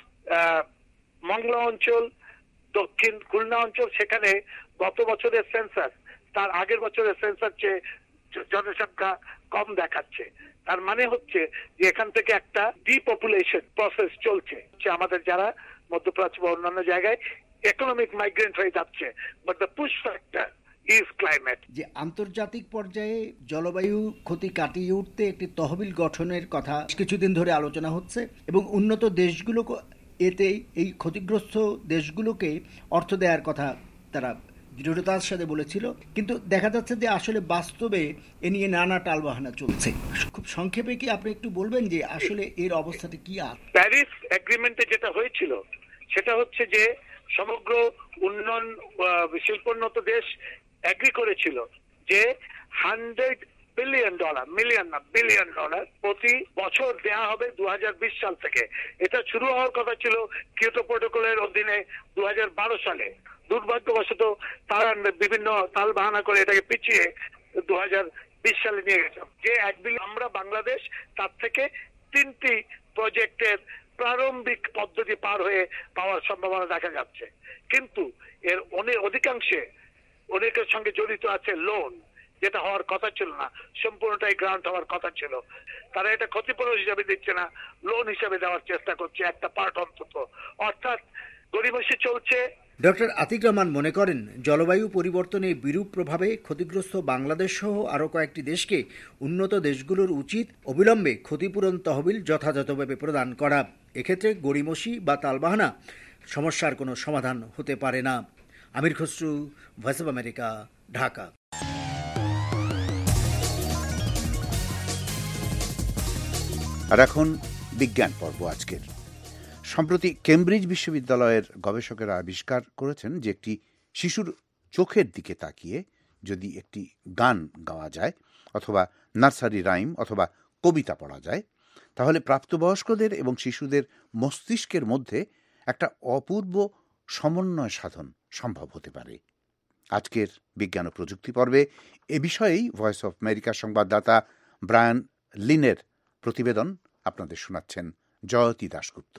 মংলা অঞ্চল, দক্ষিণ খুলনা অঞ্চল, সেখানে গত বছরের সেন্সাস তার আগের বছরের সেন্সাস চেয়ে জনসংখ্যা কম দেখাচ্ছে। তার মানে হচ্ছে যে এখান থেকে একটা ডিপপুলেশন প্রসেস চলছে, আমাদের যারা মধ্যপ্রাচ্য বা অন্যান্য জায়গায় ইকোনমিক মাইগ্রেন্ট হয়ে যাচ্ছে। But the push factor is climate. যে আন্তর্জাতিক পর্যায়ে জলবায়ু ক্ষতি কাটিয়ে উঠতে একটি তহবিল গঠনের কথা কিছুদিন ধরে আলোচনা হচ্ছে এবং উন্নত দেশগুলো এতে এই ক্ষতিগ্রস্ত দেশগুলোকে অর্থ দেওয়ার কথা তারা দৃঢ়তার সাথে বলেছিল, কিন্তু দেখা যাচ্ছে যে আসলে বাস্তবে এ নিয়ে নানা টালবাহানা চলছে। খুব সংক্ষেপে কি আপনি একটু বলবেন যে আসলে এর অবস্থাটা কি? প্যারিস এগ্রিমেন্টে যেটা হয়েছিল সেটা হচ্ছে যে সমগ্র উন্নয়ন শিল্পোন্নত দেশ এগ্রি করেছিল যে $100 বিলিয়ন, মিলিয়ন না বিলিয়ন ডলার প্রতি বছর দেয়া হবে 2020 সাল থেকে। এটা শুরু হওয়ার কথা ছিল কিয়োটো প্রোটোকলের অধীনে 2012 সালে। দুর্ভাগ্যবশত তারা বিভিন্ন তাল বাহানা করে এটাকে পিছিয়ে 2020 সালে নিয়ে গেছে। যে 1 বিলিয়ন আমরা বাংলাদেশ তার থেকে 3টি প্রজেক্টের প্রারম্ভিক পদ্ধতি পার হয়ে পাওয়ার সম্ভাবনা দেখা যাচ্ছে, কিন্তু এর অধিকাংশে অনেকের সঙ্গে জড়িত আছে লোন, যেটা হওয়ার কথা ছিল না, সম্পূর্ণটাই গ্রান্ট হওয়ার কথা ছিল। তারা এটা ক্ষতিপূরণ হিসাবে দিচ্ছে না, লোন হিসাবে দেওয়ার চেষ্টা করছে একটা পার্ট অন্তত, অর্থাৎ গড়িমসি চলছে। ডক্টর আতিক রহমান মনে করেন, জলবায়ু পরিবর্তনের বিরূপ প্রভাবে ক্ষতিগ্রস্ত বাংলাদেশ সহ আরও কয়েকটি দেশকে উন্নত দেশগুলোর উচিত অবিলম্বে ক্ষতিপূরণ তহবিল যথাযথভাবে প্রদান করা। এক্ষেত্রে গড়িমসি বা তালবাহানা সমস্যার কোনো সমাধান হতে পারে না। Amir Khasru, voice of America, Dhaka. আর এখন বিজ্ঞান পর্ব আজকের। সম্প্রতি কেমব্রিজ বিশ্ববিদ্যালয়ের গবেষকেরা আবিষ্কার করেছেন যে একটি শিশুর চোখের দিকে তাকিয়ে যদি একটি গান গাওয়া যায় অথবা নার্সারি রাইম অথবা কবিতা পড়া যায়, তাহলে প্রাপ্তবয়স্কদের এবং শিশুদের মস্তিষ্কের মধ্যে একটা অপূর্ব সমন্বয় সাধন সম্ভব হতে পারে। আজকের বিজ্ঞান ও প্রযুক্তি পর্বে এ বিষয়েই ভয়েস অফ আমেরিকার সংবাদদাতা ব্রায়ান লিনের প্রতিবেদন আপনাদের শোনাচ্ছেন জয়তী দাশগুপ্ত।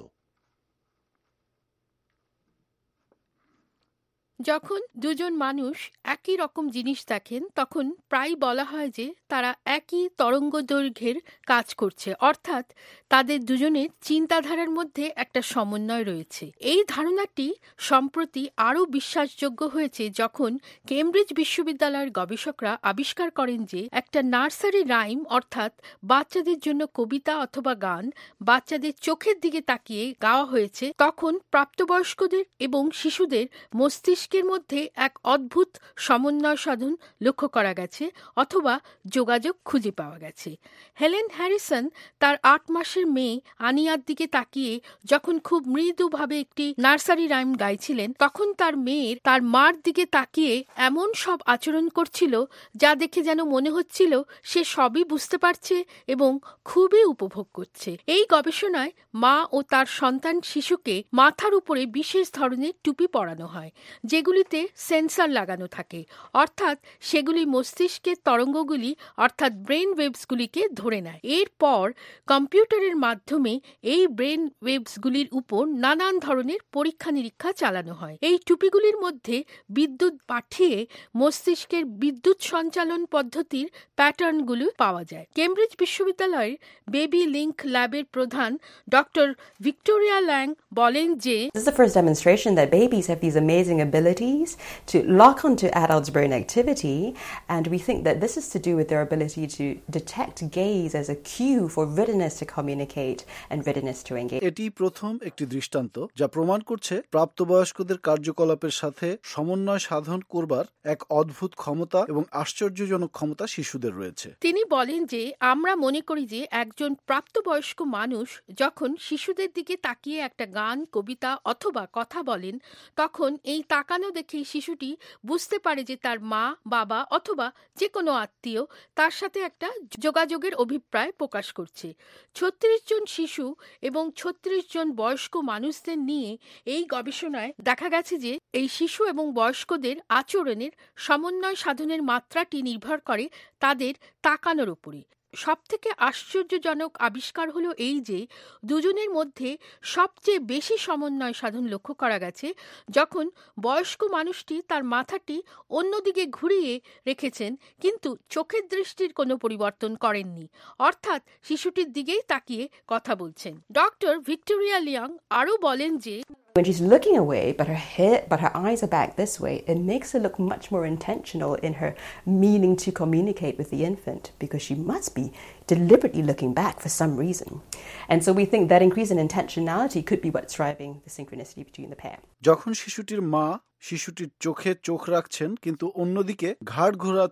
যখন দুজন মানুষ একই রকম জিনিস দেখেন তখন প্রায় বলা হয় যে তারা একই তরঙ্গদৈর্ঘ্যের কাজ করছে, অর্থাৎ তাদের দুজনের চিন্তাধারার মধ্যে একটা সমন্বয় রয়েছে। এই ধারণাটি সম্প্রতি আরও বিশ্বাসযোগ্য হয়েছে যখন কেমব্রিজ বিশ্ববিদ্যালয়ের গবেষকরা আবিষ্কার করেন যে একটা নার্সারি রাইম অর্থাৎ বাচ্চাদের জন্য কবিতা অথবা গান বাচ্চাদের চোখের দিকে তাকিয়ে গাওয়া হয়েছে, তখন প্রাপ্তবয়স্কদের এবং শিশুদের মস্তিষ্কের মধ্যে এক অদ্ভুত সমন্বয় সাধন লক্ষ্য করা গেছে অথবা যোগাযোগ খুঁজে পাওয়া গেছে। হেলেন হ্যারিসন তার 8 মাসের মেয়ে আনিয়ার দিকে তাকিয়ে যখন খুব মৃদুভাবে একটি নার্সারি রাইম গাইছিলেন, তখন তার মেয়ের তার মার দিকে তাকিয়ে এমন সব আচরণ করছিল যা দেখে যেন মনে হচ্ছিল সে সবই বুঝতে পারছে এবং খুবই উপভোগ করছে। এই গবেষণায় মা ও তার সন্তান শিশুকে মাথার উপরে বিশেষ ধরনের টুপি পরানো হয় যেগুলিতে সেন্সর লাগানো থাকে, অর্থাৎ সেগুলি মস্তিষ্কের তরঙ্গগুলি অর্থাৎ ব্রেন ওয়েভসগুলিকে ধরে নেয়। এরপর কম্পিউটারের মাধ্যমে এই ব্রেন ওয়েভসগুলির উপর নানান ধরনের পরীক্ষা নিরীক্ষা চালানো হয়। এই টুপিগুলির মধ্যে বিদ্যুৎ পাঠিয়ে মস্তিষ্কের বিদ্যুৎ সঞ্চালন পদ্ধতির প্যাটার্নগুলো পাওয়া যায়। কেমব্রিজ বিশ্ববিদ্যালয়ের বেবি লিঙ্ক ল্যাবের প্রধান ডক্টর ভিক্টোরিয়া ল্যাং বলেন যে This is the first demonstration that babies have these amazing abilities to lock onto adults' brain activity, and we think that this is to do with their ability to detect gaze as a cue for readiness to communicate and readiness to engage. এটি প্রথম একটি দৃষ্টান্ত যা প্রমাণ করছে প্রাপ্তবয়স্কদের কার্যকলাপের সাথে সমন্বয় সাধন করবার এক অদ্ভুত ক্ষমতা এবং আশ্চর্যজনক ক্ষমতা শিশুদের রয়েছে। তিনি বলেন যে আমরা মনে করি যে একজন প্রাপ্তবয়স্ক মানুষ যখন শিশুদের দিকে তাকিয়ে একটা গান, কবিতা অথবা কথা বলেন, তখন এই তাকানো দেখেই শিশুটি বুঝতে পারে যে তার মা, বাবা অথবা যে কোনো আত্মীয় তার সাথে একটা যোগাযোগের অভিপ্রায় প্রকাশ করছে। 36 জন শিশু এবং 36 জন বয়স্ক মানুষদের নিয়ে এই গবেষণায় দেখা গেছে যে এই শিশু এবং বয়স্কদের আচরণের সমন্বয় সাধনের মাত্রাটি নির্ভর করে তাদের তাকানোর উপরে। সবথেকে আশ্চর্যজনক আবিষ্কার হলো এই যে দুজনের মধ্যে সবচেয়ে বেশি সমন্বয় সাধন লক্ষ্য করা গেছে যখন বয়স্ক মানুষটি তার মাথাটি অন্যদিকে ঘুরিয়ে রেখেছেন কিন্তু চোখের দৃষ্টির কোনো পরিবর্তন করেননি, অর্থাৎ শিশুটির দিকেই তাকিয়ে কথা বলছেন। ডক্টর ভিক্টোরিয়া লিয়াং আরও বলেন যে When she's looking away, but her eyes are back this way, it makes her look much more intentional in her meaning to communicate with the infant, because she must be deliberately looking back for some reason. And so we think that increase in intentionality could be what's driving the synchronicity between the pair. যখন শিশুটির মা শিশুটির চোখে চোখ রাখছেন কিন্তু অন্যদিকে ঘাড় ঘোরাচ্ছেন,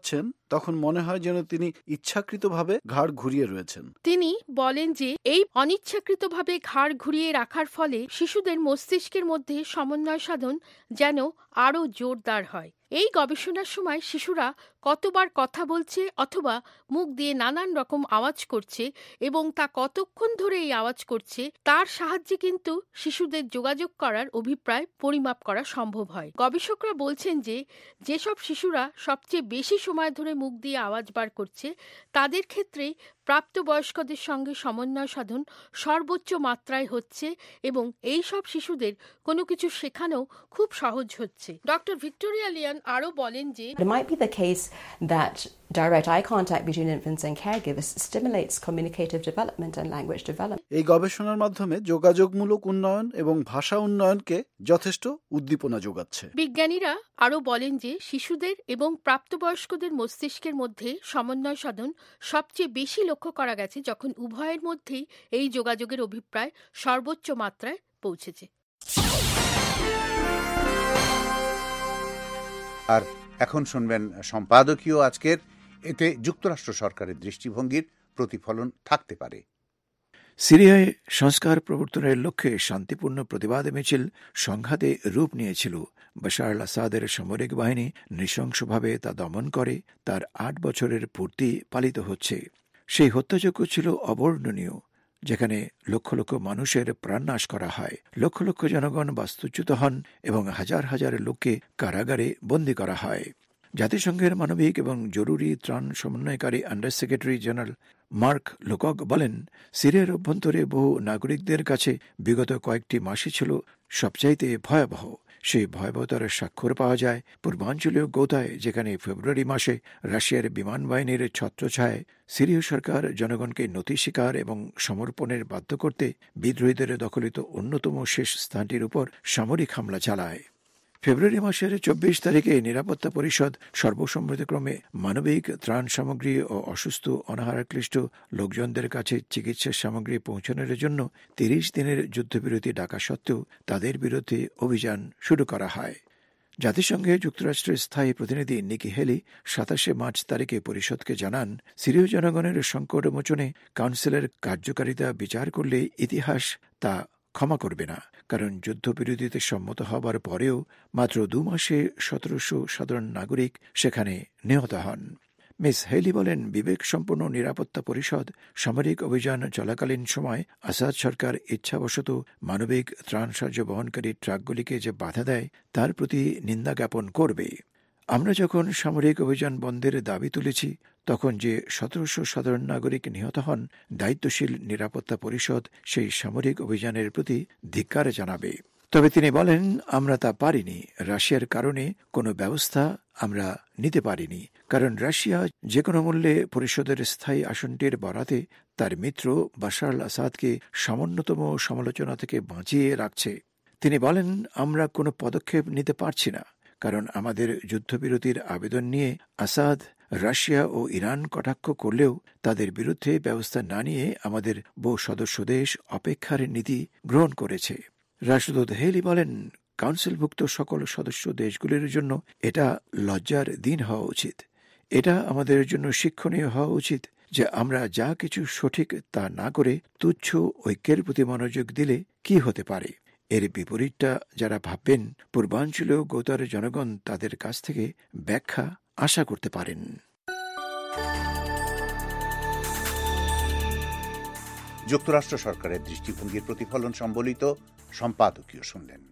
তখন মনে হয় যেন তিনি ইচ্ছাকৃতভাবে ঘাড় ঘুরিয়ে রয়েছেন। তিনি বলেন যে এই অনিচ্ছাকৃতভাবে ঘাড় ঘুরিয়ে রাখার ফলে শিশুদের মস্তিষ্কের মধ্যে সমন্বয় সাধন যেন আরও জোরদার হয়। এই গবেষণার সময় শিশুরা কতবার কথা বলছে অথবা মুখ দিয়ে নানান রকম আওয়াজ করছে এবং তা কতক্ষণ ধরে এই আওয়াজ করছে তার সাহায্যে কিন্তু শিশুদের যোগাযোগ করার অভিপ্রায় পরিমাপ করা সম্ভব হয়। গবেষকরা বলছেন যে যেসব শিশুরা সবচেয়ে বেশি সময় ধরে মুখ দিয়ে আওয়াজ বার করছে তাদের ক্ষেত্রে প্রাপ্তবয়স্কদের সঙ্গে সমন্বয় সাধন সর্বোচ্চ মাত্রায় হচ্ছে এবং এই সব শিশুদের কোনো কিছু শেখানো খুব সহজ হচ্ছে। ডক্টর ভিক্টোরিয়া লিয়ান আরও বলেন যে It might be the case that direct eye contact between infants and caregivers stimulates communicative development and language development. এই গবেষণার মাধ্যমে যোগাযোগমূলক উন্নয়ন এবং ভাষা উন্নয়নকে যথেষ্ট উদ্দীপনা যোগাচ্ছে। বিজ্ঞানীরা আরও বলেন যে শিশুদের এবং প্রাপ্তবয়স্কদের মস্তিষ্কের মধ্যে সমন্বয় সাধন সবচেয়ে বেশি লক্ষ্য করা গেছে যখন উভয়ের মধ্যেই এই যোগাযোগের অভিপ্রায় সর্বোচ্চ মাত্রায় পৌঁছেছে। আর এখন শুনবেন সম্পাদকীয় আজকের। এতে যুক্তরাষ্ট্র সরকারের দৃষ্টিভঙ্গির প্রতিফলন থাকতে পারে। সিরিয়ায় সংস্কার প্রবর্তনের লক্ষ্যে শান্তিপূর্ণ প্রতিবাদ মিছিল সংঘাতে রূপ নিয়েছিল। বাশার আল আসাদের সামরিক বাহিনী নৃশংসভাবে তা দমন করে। তার 8 বছরের পূর্তি পালিত হচ্ছে। সেই হত্যাযজ্ঞ ছিল অবর্ণনীয়, যেখানে লক্ষ লক্ষ মানুষের প্রাণনাশ করা হয়, লক্ষ লক্ষ জনগণ বাস্তুচ্যুত হন এবং হাজার হাজার লোককে কারাগারে বন্দী করা হয়। জাতিসংঘের মানবিক এবং জরুরি ত্রাণ সমন্বয়কারী under secretary general Mark Lowcock বলেন, সিরিয়ার অভ্যন্তরে বহু নাগরিকদের কাছে বিগত কয়েকটি মাসই ছিল সবচাইতে ভয়াবহ। সেই ভয়াবহতার স্বাক্ষর পাওয়া যায় পূর্বাঞ্চলীয় গোতায়, যেখানে ফেব্রুয়ারি মাসে রাশিয়ার বিমান বাহিনীর ছত্রছায়ায় সিরীয় সরকার জনগণকে নথি স্বীকার এবং সমর্পণের বাধ্য করতে বিদ্রোহীদের দখলিত অন্যতম শেষ স্থানটির উপর সামরিক হামলা চালায়। ফেব্রুয়ারি মাসের 24 তারিখে নিরাপত্তা পরিষদ সর্বসম্মতিক্রমে মানবিক ত্রাণ সামগ্রী ও অসুস্থ অনাহারক্লিষ্ট লোকজনদের কাছে চিকিৎসা সামগ্রী পৌঁছানোর জন্য 30 দিনের যুদ্ধবিরতি ডাকা সত্ত্বেও তাদের বিরুদ্ধে অভিযান শুরু করা হয়। জাতিসংঘে যুক্তরাষ্ট্রের স্থায়ী প্রতিনিধি নিকি হেলি 27 মার্চ তারিখে পরিষদকে জানান, সিরীয় জনগণের সংকট মোচনে কাউন্সিলের কার্যকারিতা বিচার করলে ইতিহাস তা ক্ষমা করবে না, কারণ যুদ্ধবিরতিতে সম্মত হবার পরেও মাত্র 2 মাসে 1700 সাধারণ নাগরিক সেখানে নিহত হন। মিস হেলি বলেন, বিবেকসম্পন্ন নিরাপত্তা পরিষদ সামরিক অভিযান চলাকালীন সময় আসাদ সরকার ইচ্ছাবশত মানবিক ত্রাণ সাহায্য বহনকারী ট্রাকগুলিকে যে বাধা দেয় তার প্রতি নিন্দা জ্ঞাপন করবে। আমরা যখন সামরিক অভিযান বন্ধের দাবি তুলেছি তখন যে 1700 সাধারণ নাগরিক নিহত হন, দায়িত্বশীল নিরাপত্তা পরিষদ সেই সামরিক অভিযানের প্রতি ধিক্কার জানাবে। তবে তিনি বলেন, আমরা তা পারিনি। রাশিয়ার কারণে কোনো ব্যবস্থা আমরা নিতে পারিনি, কারণ রাশিয়া যে কোনো মূল্যে পরিষদের স্থায়ী আসনটির বরাতে তার মিত্র বাশার আল আসাদকে সামান্যতম সমালোচনা থেকে বাঁচিয়ে রাখছে। তিনি বলেন, আমরা কোনো পদক্ষেপ নিতে পারছি না, কারণ আমাদের যুদ্ধবিরতির আবেদন নিয়ে আসাদ, রাশিয়া ও ইরান কটাক্ষ করলেও তাদের বিরুদ্ধে ব্যবস্থা না নিয়ে আমাদের বহু সদস্য দেশ অপেক্ষার নীতি গ্রহণ করেছে। রাষ্ট্রদূত হেলি বলেন, কাউন্সিলভুক্ত সকল সদস্য দেশগুলির জন্য এটা লজ্জার দিন হওয়া উচিত। এটা আমাদের জন্য শিক্ষণীয় হওয়া উচিত যে আমরা যা কিছু সঠিক তা না করে তুচ্ছ ঐক্যের প্রতি মনোযোগ দিলে কি হতে পারে। এর বিপরীতটা যারা ভাববেন, পূর্বাঞ্চলীয় গোতার জনগণ তাদের কাছ থেকে ব্যাখ্যা আশা করতে পারেন। যুক্তরাষ্ট্র সরকারের দৃষ্টিভঙ্গির প্রতিফলন সম্বলিত সম্পাদকীয় শুনলেন।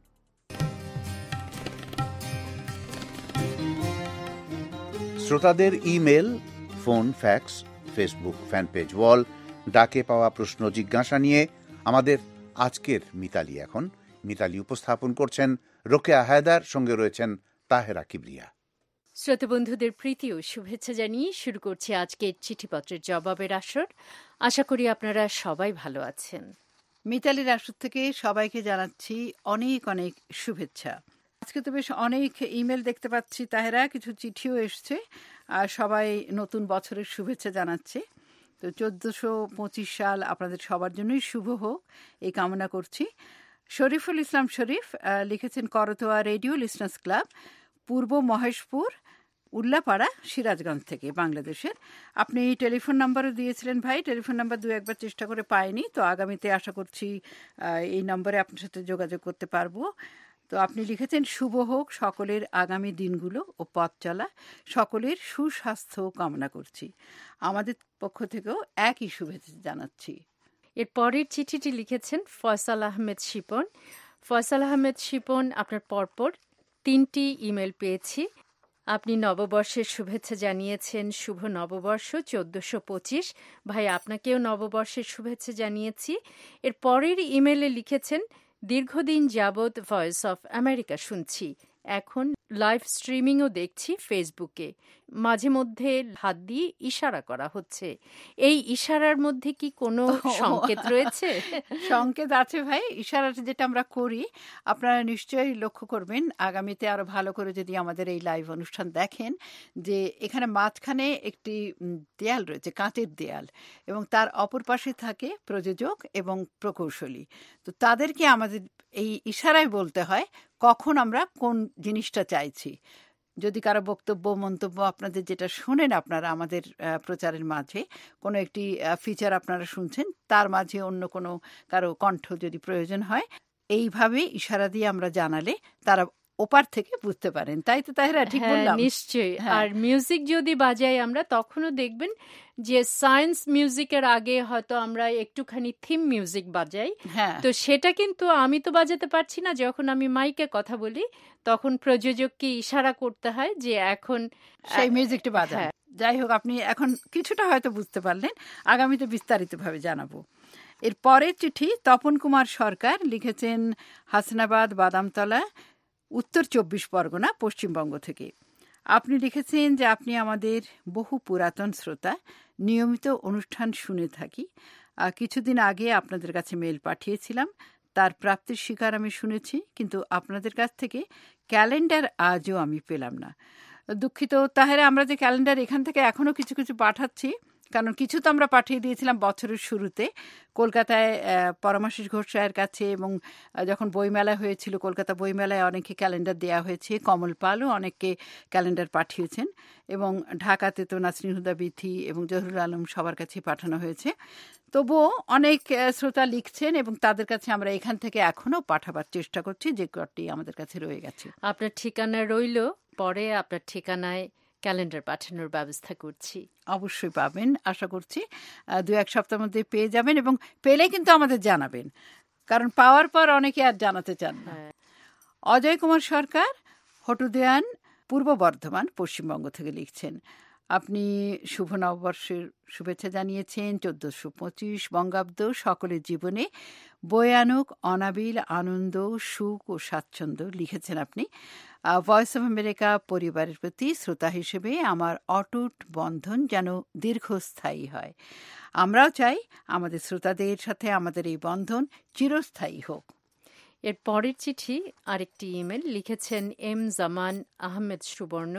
শ্রোতাদের email, phone, fax, Facebook fan page wall, ডাকে পাওয়া প্রশ্ন জিজ্ঞাসা নিয়ে আমাদের আজকের মিতালি উপস্থাপন করছেন রোকেয়া হায়দার, সঙ্গে রয়েছেন তাহেরা কিবরিয়া। শ্রোতা বন্ধুদের প্রীতি ও শুভেচ্ছা জানিয়ে শুরু করছি আজকের চিঠিপত্রের জবাবের আসর। আশা করি আপনারা সবাই ভালো আছেন। মিতালির আসর থেকে সবাইকে জানাচ্ছি অনেক অনেক শুভেচ্ছা। আজকে তো বেশ অনেক ইমেল দেখতে পাচ্ছি তাহেরা, কিছু চিঠিও এসছে আর সবাই নতুন বছরের শুভেচ্ছা জানাচ্ছে। তো 1425 সাল আপনাদের সবার জন্যই শুভ হোক এই কামনা করছি। শরীফুল ইসলাম শরীফ লিখেছেন, করতোয়া রেডিও লিসনার্স ক্লাব, পূর্ব মহেশপুর, উল্লাপাড়া, সিরাজগঞ্জ থেকে, বাংলাদেশের। আপনি টেলিফোন নাম্বারও দিয়েছিলেন ভাই, টেলিফোন নাম্বার 2-1বার চেষ্টা করে পাইনি, তো আগামীতে আশা করছি এই নম্বরে আপনার সাথে যোগাযোগ করতে পারবো। তো আপনি লিখেছেন, শুভ হোক সকলের আগামী দিনগুলো ও পথ চলা, সকলের সুস্বাস্থ্য কামনা করছি। আমাদের পক্ষ থেকেও একই শুভেচ্ছা জানাচ্ছি। এর পরের চিঠিটি লিখেছেন ফয়সাল আহমেদ শিপন। ফয়সাল আহমেদ শিপন, আপনার পরপর 3টি ইমেল পেয়েছি। আপনি নববর্ষের শুভেচ্ছা জানিয়েছেন, শুভ নববর্ষ 1425। ভাই, আপনাকেও নববর্ষের শুভেচ্ছা জানিয়েছি। এর পরের ইমেলে লিখেছেন, দীর্ঘদিন যাবৎ ভয়েস অফ আমেরিকা শুনছি, এখন লাইভ স্ট্রিমিংও দেখছি ফেসবুকে। মাঝে মধ্যে হাত দিয়ে ইশারা করা হচ্ছে, এই ইশারার মধ্যে কি কোনো সংকেত রয়েছে? সংকেত আছে ভাই। ইশারাটা যেটা আমরা করি, আপনারা নিশ্চয়ই লক্ষ্য করবেন আগামীতে আরো ভালো করে যদি আমাদের এই লাইভ অনুষ্ঠান দেখেন, যে এখানে মাঝখানে একটি দেয়াল রয়েছে, কাঁচের দেয়াল, এবং তার অপর পাশে থাকে প্রযোজক এবং প্রকৌশলী। তো তাদেরকে আমাদের এই ইশারায় বলতে হয় কখন আমরা কোন জিনিসটা চাইছি। যদি কারো বক্তব্য, মন্তব্য আপনাদের যেটা শোনেন আপনারা আমাদের প্রচারের মাঝে, কোনো একটি ফিচার আপনারা শুনছেন, তার মাঝে অন্য কোনো কারো কণ্ঠ যদি প্রয়োজন হয়, এইভাবে ইশারা দিয়ে আমরা জানালে তারা ওপার থেকে বুঝতে পারেন। তাই তো তাহেরা, ঠিক বললাম? নিশ্চয়ই। আর মিউজিক যদি বাজাই আমরা, তখনও দেখবেন যে সায়েন্স মিউজিকের আগে হয়তো আমরা একটুখানি থিম মিউজিক বাজাই, তো সেটা কিন্তু আমি তো বাজাতে পারছি না। যখন আমি মাইকে কথা বলি তখন প্রযোজককে ইশারা করতে হয় যে এখন সেই মিউজিকটা বাজায়। যাই হোক, আপনি এখন কিছুটা হয়তো বুঝতে পারলেন, আগামীতে বিস্তারিতভাবে জানাবো। এর পরের চিঠি তপন কুমার সরকার লিখেছেন, হাসনাবাদ, বাদামতলা, উত্তর 24 পরগনা, পশ্চিমবঙ্গ থেকে। আপনি লিখেছেন যে আপনি আমাদের বহু পুরাতন শ্রোতা, নিয়মিত অনুষ্ঠান শুনে থাকি। কিছুদিন আগে আপনাদের কাছে মেল পাঠিয়েছিলাম, তার প্রাপ্তির শিকার আমি শুনেছি, কিন্তু আপনাদের কাছ থেকে ক্যালেন্ডার আজও আমি পেলাম না। দুঃখিত তাহেরা, আমরা যে ক্যালেন্ডার এখান থেকে এখনও কিছু কিছু পাঠাচ্ছি, কারণ কিছু তো আমরা পাঠিয়ে দিয়েছিলাম বছরের শুরুতে কলকাতায় পরমাশিস ঘোষ রায়ের কাছে, এবং যখন বইমেলা হয়েছিল কলকাতা বইমেলায় অনেকে ক্যালেন্ডার দেওয়া হয়েছে। কমল পালও অনেককে ক্যালেন্ডার পাঠিয়েছেন, এবং ঢাকাতে তো নাসরিন হুদা বিথি এবং জহুরুল আলম সবার কাছে পাঠানো হয়েছে। তবুও অনেক শ্রোতা লিখছেন, এবং তাদের কাছে আমরা এখান থেকে এখনও পাঠাবার চেষ্টা করছি, যে কটি আমাদের কাছে রয়ে গেছে। আপনার ঠিকানা রইল, পরে আপনার ঠিকানায় ক্যালেন্ডার পাঠানোর ব্যবস্থা করছি। অবশ্যই পাবেন, আশা করছি 2-1 সপ্তাহের মধ্যে পেয়ে যাবেন, এবং পেলে কিন্তু আমাদের জানাবেন, কারণ পাওয়ার পর অনেকে আর জানাতে চান না। অজয় কুমার সরকার, হটুদেয়ান, পূর্ব বর্ধমান, পশ্চিমবঙ্গ থেকে লিখছেন, আপনি শুভ নববর্ষের শুভেচ্ছা জানিয়েছেন। 1425 বঙ্গাব্দ সকলের জীবনে বয়ে আনুক অনাবিল আনন্দ, সুখ ও স্বাচ্ছন্দ্য, লিখেছেন আপনি। ভয়েস অফ আমেরিকা পরিবারের প্রতি শ্রোতা হিসেবে আমার অটুট বন্ধন যেন দীর্ঘস্থায়ী হয়। আমরাও চাই আমাদের শ্রোতাদের সাথে আমাদের এই বন্ধন চিরস্থায়ী হোক। এর পরের চিঠি আরেকটি ইমেল লিখেছেন এম জামান আহমেদ সুবর্ণ,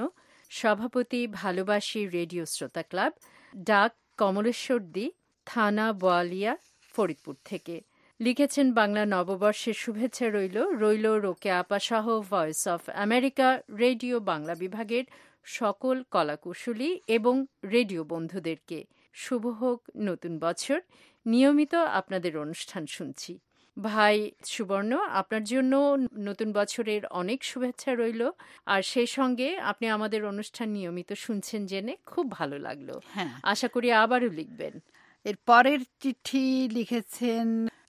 সভাপতি ভালোবাসি রেডিও শ্রোতা ক্লাব, ডাক কমলেশ্বরদী, থানা বোয়ালিয়া, ফরিদপুর থেকে। লিখেছেন, বাংলা নববর্ষের শুভেচ্ছা রইল রোকে আপা সহ voice of America radio Bangla বিভাগের সকল কলাকুশলী এবং রেডিও বন্ধুদেরকে। শুভ হোক নতুন বছর, নিয়মিত আপনাদের অনুষ্ঠান শুনছি। ভাই সুবর্ণ, আপনার জন্য নতুন বছরের অনেক শুভেচ্ছা রইল, আর সেই সঙ্গে আপনি আমাদের অনুষ্ঠান নিয়মিত শুনছেন জেনে খুব ভালো লাগলো। আশা করি আবারও লিখবেন। এর পরের চিঠি লিখেছেন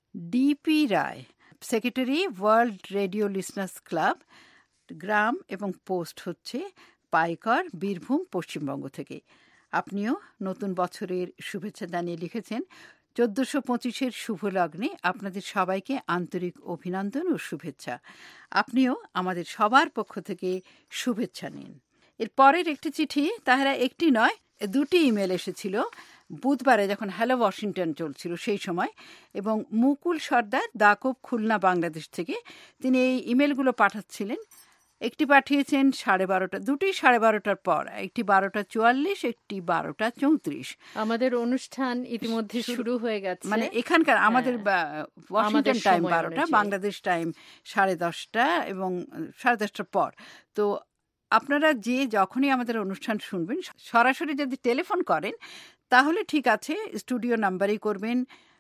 DP Roy, secretary, world radio listeners club, গ্রাম এবং পোস্ট হচ্ছে পাইকর, বীরভূম, পশ্চিমবঙ্গ থেকে। আপনিও নতুন বছরের শুভেচ্ছা জানিয়ে লিখেছেন, 1425 শুভ লগ্নে আপনাদের সবাইকে আন্তরিক অভিনন্দন ও শুভেচ্ছা। আপনিও আমাদের সবার পক্ষ থেকে শুভেচ্ছা নিন। এর পরের একটি চিঠি, তাহারা একটি নয় 2টি ইমেল এসেছিল বুধবারে যখন হ্যালো ওয়াশিংটন চলছিল সেই সময়, এবং মুকুল সর্দার, দাকব, খুলনা, বাংলাদেশ থেকে তিনি এই ইমেলগুলো পাঠাচ্ছিলেন। একটি পাঠিয়েছেন 12:30, দুটি 12:30টার পর, একটি 12:44, একটি 12:34। আমাদের অনুষ্ঠান ইতিমধ্যে শুরু হয়ে গেছে, মানে এখানকার আমাদের ওয়াশিংটন টাইম 12টা, বাংলাদেশ টাইম 10:30 এবং 10:30টার পর। তো আপনারা যে যখনই আমাদের অনুষ্ঠান শুনবেন সরাসরি যদি টেলিফোন করেন তাহলে ঠিক আছে, স্টুডিও নাম্বারই করবেন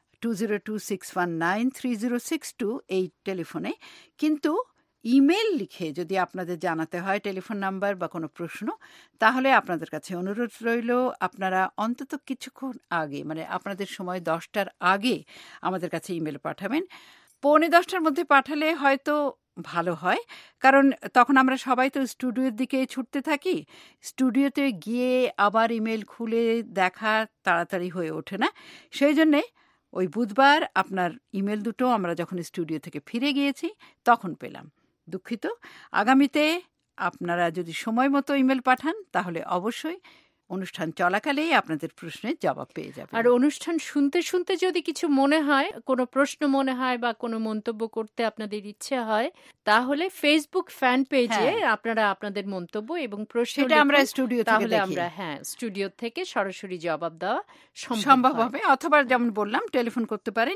2026193062 এই টেলিফোনে। কিন্তু ইমেল লিখে যদি আপনাদের জানাতে হয় টেলিফোন নাম্বার বা কোনো প্রশ্ন, তাহলে আপনাদের কাছে অনুরোধ রইল আপনারা অন্তত কিছুক্ষণ আগে, মানে আপনাদের সময় 10টার আগে আমাদের কাছে ইমেল পাঠাবেন। 9:45 মধ্যে পাঠালে হয়তো ভালো হয়, কারণ তখন আমরা সবাই তো স্টুডিওর দিকে ছুটতে থাকি। স্টুডিওতে গিয়ে আবার ইমেল খুলে দেখা তাড়াতাড়ি হয়ে ওঠে না। সেই জন্যে ওই বুধবার আপনার ইমেল দুটো আমরা যখন স্টুডিও থেকে ফিরে গিয়েছি তখন পেলাম। দুঃখিত। আগামীতে আপনারা যদি সময় মতো ইমেল পাঠান তাহলে অবশ্যই অনুষ্ঠান চলাকালেই আপনাদের প্রশ্নের জবাব পেয়ে যাবেন। আর অনুষ্ঠান শুনতে শুনতে যদি কিছু মনে হয়, কোনো প্রশ্ন মনে হয় বা কোনো মন্তব্য করতে আপনাদের ইচ্ছে হয়, তাহলে ফেসবুক ফ্যান পেজে আপনারা আপনাদের মন্তব্য এবং প্রশ্ন আমরা স্টুডিও থেকে তাহলে আমরা স্টুডিও থেকে সরাসরি জবাব দেওয়া সম্ভব হবে। অথবা যেমন বললাম টেলিফোন করতে পারেন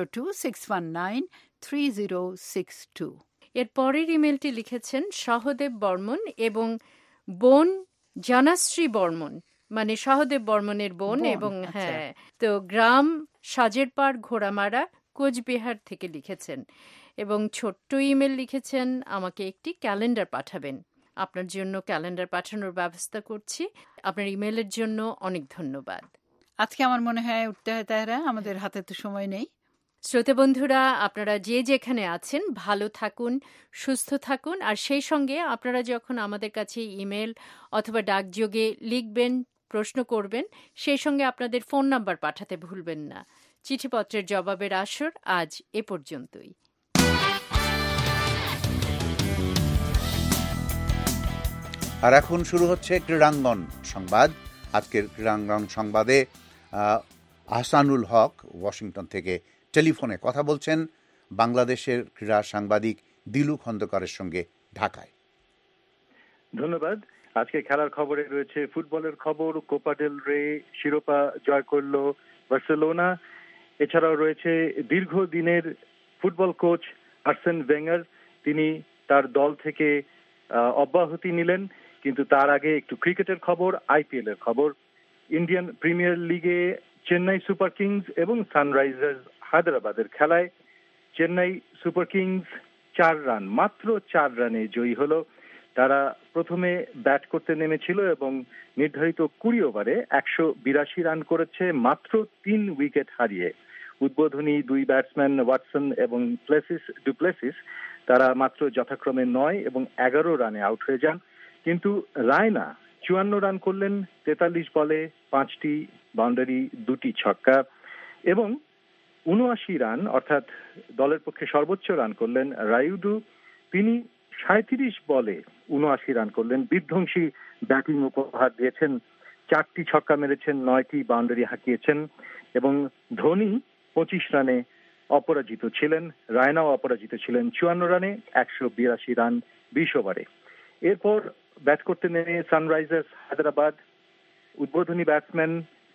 2026193062। এর পরের ইমেলটি লিখেছেন সহদেব বর্মন এবং বোন জানাশ্রী বর্মন, মানে সহদেব বর্মনের বোন, এবং তো গ্রাম সাজেরপাড় ঘোড়ামারা কোচবিহার থেকে লিখেছেন এবং ছোট্ট ইমেল লিখেছেন আমাকে একটি ক্যালেন্ডার পাঠাবেন। আপনার জন্য ক্যালেন্ডার পাঠানোর ব্যবস্থা করছি। আপনার ইমেলের জন্য অনেক ধন্যবাদ। আজকে আমার মনে হয় উঠতে হয় তাহলে, আমাদের হাতে তো সময় নেই। শ্রোতা বন্ধুরা, আপনারা যে যেখানে আছেন ভালো থাকুন, সুস্থ থাকুন। আর সেই সঙ্গে আপনারা যখন আমাদের কাছে ইমেল অথবা ডাকযোগে লিখবেন, প্রশ্ন করবেন, সেই সঙ্গে আপনাদের ফোন নাম্বার পাঠাতে ভুলবেন না। চিঠিপত্রের জবাবের আসর আজ এ পর্যন্তই। আর এখন শুরু হচ্ছে ক্রীড়াঙ্গন সংবাদ। আজকের ক্রীড়াঙ্গন সংবাদে আহসানুল হক ওয়াশিংটন থেকে টেলিফোনে কথা বলছেন বাংলাদেশের ক্রীড়া সাংবাদিক দিলু খন্দকারের সঙ্গে ঢাকায়। ধন্যবাদ। আজকে খেলার খবরে রয়েছে ফুটবলের খবর। কোপা ডেল রে শিরোপা জয় করল বার্সেলোনা। এছাড়াও রয়েছে দীর্ঘদিনের ফুটবল কোচ আর্সেন ভেঙ্গার, তিনি তার দল থেকে অব্যাহতি নিলেন। কিন্তু তার আগে একটু ক্রিকেটের খবর, আইপিএল এর খবর। ইন্ডিয়ান প্রিমিয়ার লিগে চেন্নাই সুপার কিংস এবং সানরাইজার্স হায়দ্রাবাদের খেলায় চেন্নাই সুপার কিংস মাত্র 4 রানে জয়ী হলো। তারা প্রথমে ব্যাট করতে নেমেছিল এবং নির্ধারিত 20 ওভারে 182 রান করেছে মাত্র 3 উইকেট হারিয়ে। উদ্বোধনী 2 ব্যাটসম্যান ওয়াটসন এবং ডুপ্লেসিস তারা মাত্র যথাক্রমে 9 এবং 11 রানে আউট হয়ে যান। কিন্তু রায়না 54 রান করলেন 43 বলে, 5টি বাউন্ডারি, 2টি ছক্কা এবং 79 রান, অর্থাৎ দলের পক্ষে সর্বোচ্চ রান করলেন রায়ুডু। তিনি 37 বলে 79 রান করলেন। বিধ্বংসী ব্যাটিং উপহার দিয়েছেন, 4টি ছক্কা মেরেছেন, 9টি বাউন্ডারি হাঁকিয়েছেন এবং ধোনি 25 রানে অপরাজিত ছিলেন। রায়নাও অপরাজিত ছিলেন 54 রানে, 182 রান 20 ওভারে। এরপর ব্যাট করতে নেমে সানরাইজার্স হায়দ্রাবাদ উদ্বোধনী ব্যাটসম্যান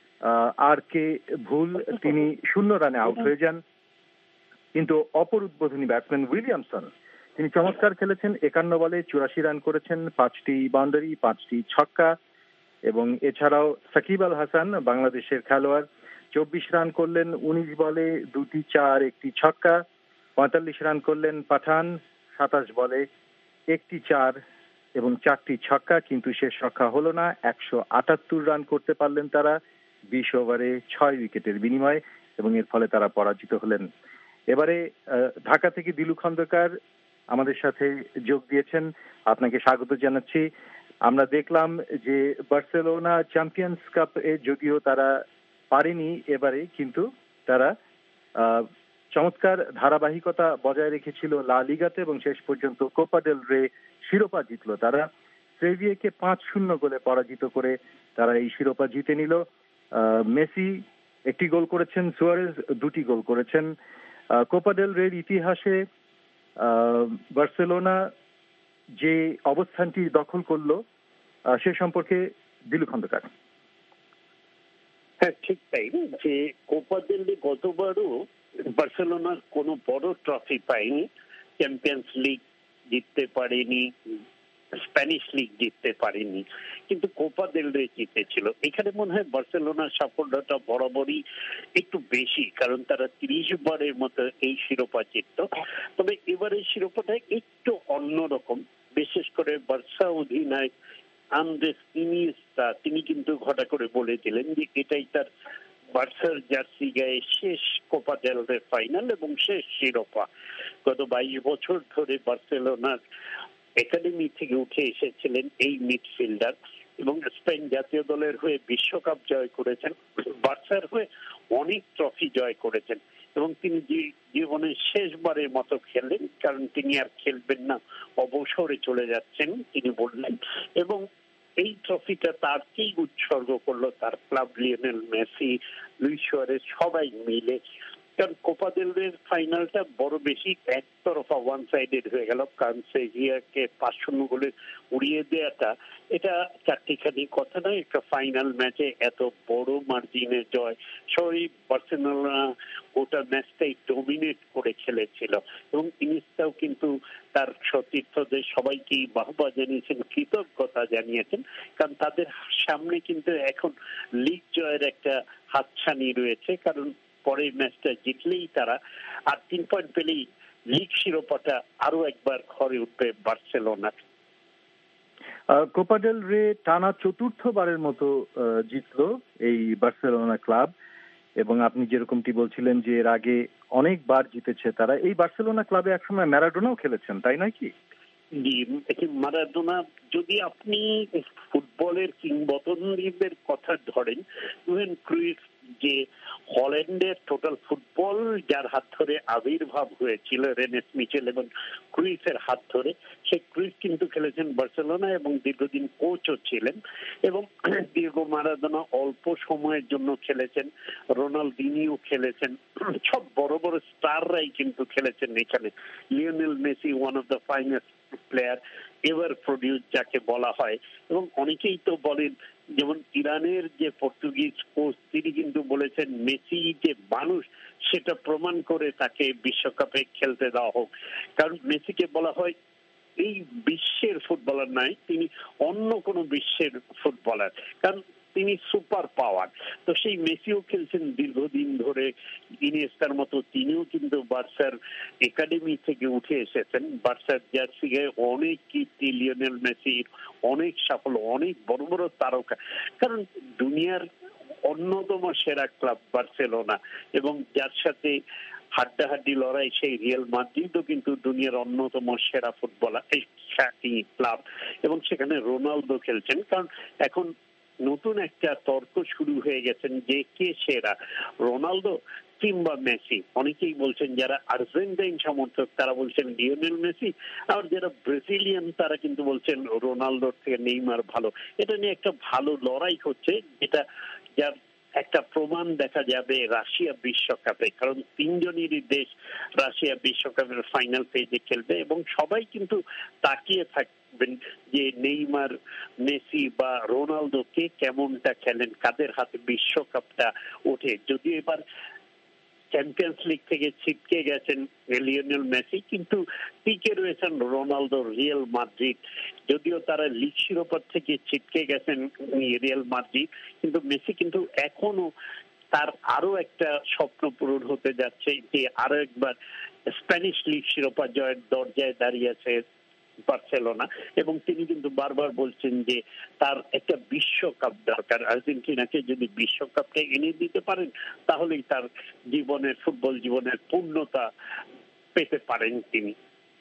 আর কে ভুল, তিনি 0 রানে আউট হয়ে যান। কিন্তু অপর উদ্বোধনী ব্যাটসম্যান উইলিয়ামসন, তিনি চমৎকার খেলেছেন, 51 বলে 84 রান করেছেন, 5টি বাউন্ডারি, 5টি ছক্কা এবং এছাড়াও সাকিব আল হাসান বাংলাদেশের খেলোয়াড় 24 রান করলেন 19 বলে, 2টি 4, 1টি ছক্কা। 45 রান করলেন পাঠান 27 বলে, 1টি 4 এবং 4টি ছক্কা, কিন্তু শেষ রক্ষা হলো না। 178 রান করতে পারলেন তারা 20 ওভারে 6 উইকেটের বিনিময়ে এবং এর ফলে তারা পরাজিত হলেন। এবারে ঢাকা থেকে দিলু খন্দকার আমাদের সাথে যোগ দিয়েছেন, আপনাকে স্বাগত জানাচ্ছি। আমরা দেখলাম যে বার্সেলোনা চ্যাম্পিয়ন্স কাপ এ যদিও তারা পারেনি এবারে, কিন্তু তারা চমৎকার ধারাবাহিকতা বজায় রেখেছিল লা লিগাতে এবং শেষ পর্যন্ত কোপা ডেল রে শিরোপা জিতলো। তারা সেভিয়াকে 5-0 গোলে পরাজিত করে তারা এই শিরোপা জিতে নিল। মেসি 1টি গোল করেছেন, সুয়ারেজ 2টি গোল করেছেন। কোপা ডেল রের ইতিহাসে বার্সেলোনা যে অবস্থানটি দখল করলো সে সম্পর্কে দিলু খন্দকার। হ্যাঁ, ঠিক তাই যে কোপা ডেল রে গতবারও বার্সেলোনা কোনো বড় ট্রফি পায়নি, চ্যাম্পিয়ন্স লিগ জিততে পারেনি, স্প্যানিশ লিগ জিততে পারেনি, কিন্তু কোপা দেল রে জিতেছিল। এখানে মনে হয় বার্সেলোনার সাফল্যটা বরাবরই একটু বেশি, কারণ তারা 30 বারের মতো এই শিরোপা জিতত। তবে এবারের শিরোপাটা একটু অন্যরকম, বিশেষ করে বার্সা অধিনায়ক আন্দ্রেস ইনিয়েস্তা তিনি কিন্তু ঘটা করে বলেছিলেন যে এটাই তার বার্সার জার্সি গায়ে শেষ কোপা দেল রে ফাইনাল এবং শেষ শিরোপা। গত 22 বছর ধরে বার্সেলোনার একাডেমি থেকে উঠে এসেছিলেন এই মিডফিল্ডার এবং স্পেন জাতীয় দলের হয়ে বিশ্বকাপ জয় করেছেন, বার্সার হয়ে অনেক ট্রফি জয় করেছেন এবং তিনি জীবনের শেষবারের মতো খেললেন, কারণ তিনি আর খেলবেন না, অবসরে চলে যাচ্ছেন তিনি বললেন। এবং এই ট্রফিটা তারকেই উৎসর্গ করলো তার club Lionel Messi, Luis Suarez সবাই মিলে। কারণ কোপা দেল রের ফাইনালটা বড় বেশি একতরফা ওয়ান সাইডেড হয়ে গেল, কারণ সেভিয়াকে 5-0 গোলে উড়িয়ে দেওয়াটা এটা চারটিখানি কথা নয়। একটা ফাইনাল ম্যাচে এত বড় মার্জিনের জয়, সবাই বার্সেলোনা গোটা ম্যাচটাই ডমিনেট করে খেলেছিল এবং ইনিয়েস্তাও কিন্তু তার সতীর্থদের সবাইকেই বাহবা জানিয়েছেন, কৃতজ্ঞতা জানিয়েছেন, কারণ তাদের সামনে কিন্তু এখন লিগ জয়ের একটা হাতছানি রয়েছে, কারণ পরের ম্যাচটা জিতলেই তারা আর 3 পয়েন্ট পেলেই লিগ শিরোপাটা আরো একবার ঘরে উঠবে বার্সেলোনার। কোপা দেল রে টানা 4র্থবারের মতো জিতলো এই বার্সেলোনা ক্লাব, এবং আপনি যেরকমটি বলছিলেন যে এর আগে অনেকবার জিতেছে তারা। এই বার্সেলোনা ক্লাবে একসময় ম্যারাডোনাও খেলেছেন, তাই নয় কি? মারাডোনা, যদি আপনি ফুটবলের কিংবদন্তিদের কথা ধরেন, ইভেন ক্রুইফ যে হল্যান্ডের টোটাল ফুটবল যার হাত ধরে আবির্ভাব হয়েছিল রেনেস মিচেল এবং ক্রুইফের হাত ধরে, সেই ক্রুইফ কিন্তু খেলেছেন বার্সেলোনা এবং দীর্ঘদিন কোচও ছিলেন। এবং ডিয়েগো মারাডোনা অল্প সময়ের জন্য খেলেছেন, রোনালদিনিও খেলেছেন, সব বড় বড় স্টাররাই কিন্তু খেলেছেন এখানে। Lionel Messi one of the finest player ever produce যাকে বলা হয়। এবং অনেকেই তো বলেন, যেমন ইরানের যে পর্তুগিজ কোচ তিনি কিন্তু বলেছেন মেসি যে মানুষ সেটা প্রমাণ করে তাকে বিশ্বকাপে খেলতে দেওয়া হোক, কারণ মেসিকে বলা হয় এই বিশ্বের ফুটবলার নয়, তিনি অন্য কোনো বিশ্বের ফুটবলার, কারণ তিনি সুপার পাওয়ার। তো সেই মেসিও খেলছেন দীর্ঘদিন ধরে, ইনিয়েস্তার মতো তিনিও কিন্তু বার্সার একাডেমি থেকে উঠে এসেছেন। বার্সার জার্সি গায়ে অনেক কীর্তি লিওনেল মেসির, অনেক সাফল্য, অনেক বড় বড় তারকা, কারণ দুনিয়ার অন্যতম সেরা ক্লাব বার্সেলোনা এবং যার সাথে হাড্ডাহাড্ডি লড়াই সেই রিয়াল মাদ্রিদও কিন্তু দুনিয়ার অন্যতম সেরা ফুটবলার ক্লাব, এবং সেখানে রোনালদো খেলছেন। কারণ এখন নতুন একটা তর্ক শুরু হয়ে গেছেন যে কে সেরা, রোনালদো কিংবা মেসি। অনেকেই বলছেন, যারা আর্জেন্টাইন সমর্থক তারা বলছেন লিওনেল মেসি, আর যারা ব্রাজিলিয়ান তারা কিন্তু বলছেন রোনালদোর থেকে নেইমার ভালো। এটা নিয়ে একটা ভালো লড়াই হচ্ছে, যেটা যার একটা প্রমাণ দেখা যাবে রাশিয়া বিশ্বকাপে, কারণ 3জনেরই দেশ রাশিয়া বিশ্বকাপের ফাইনাল পেজে খেলবে এবং সবাই কিন্তু তাকিয়ে থাকবেন যে নেইমার, মেসি বা রোনালদো কে কেমনটা খেলেন, কাদের হাতে বিশ্বকাপটা ওঠে। যদি এবার চ্যাম্পিয়ন্স লিগ থেকে ছিটকে গেছেন লিওনেল মেসি, কিন্তু টিকে রয়েছেন রোনালদো, রিয়াল মাদ্রিদ। যদিও তারা লিগ শিরোপা থেকে ছিটকে গেছেন রিয়াল মাদ্রিদ, কিন্তু মেসি কিন্তু এখনো তার আরো একটা স্বপ্ন পূরণ হতে যাচ্ছে, যে আরো একবার স্প্যানিশ লিগ শিরোপা জয়ের দরজায় দাঁড়িয়ে আছে বার্সেলোনা। এবং তিনি কিন্তু বারবার বলছেন যে তার একটা বিশ্বকাপ দরকার, আর্জেন্টিনাকে যদি বিশ্বকাপটা এনে দিতে পারেন তাহলেই তার জীবনের, ফুটবল জীবনের পূর্ণতা পেতে পারেন তিনি।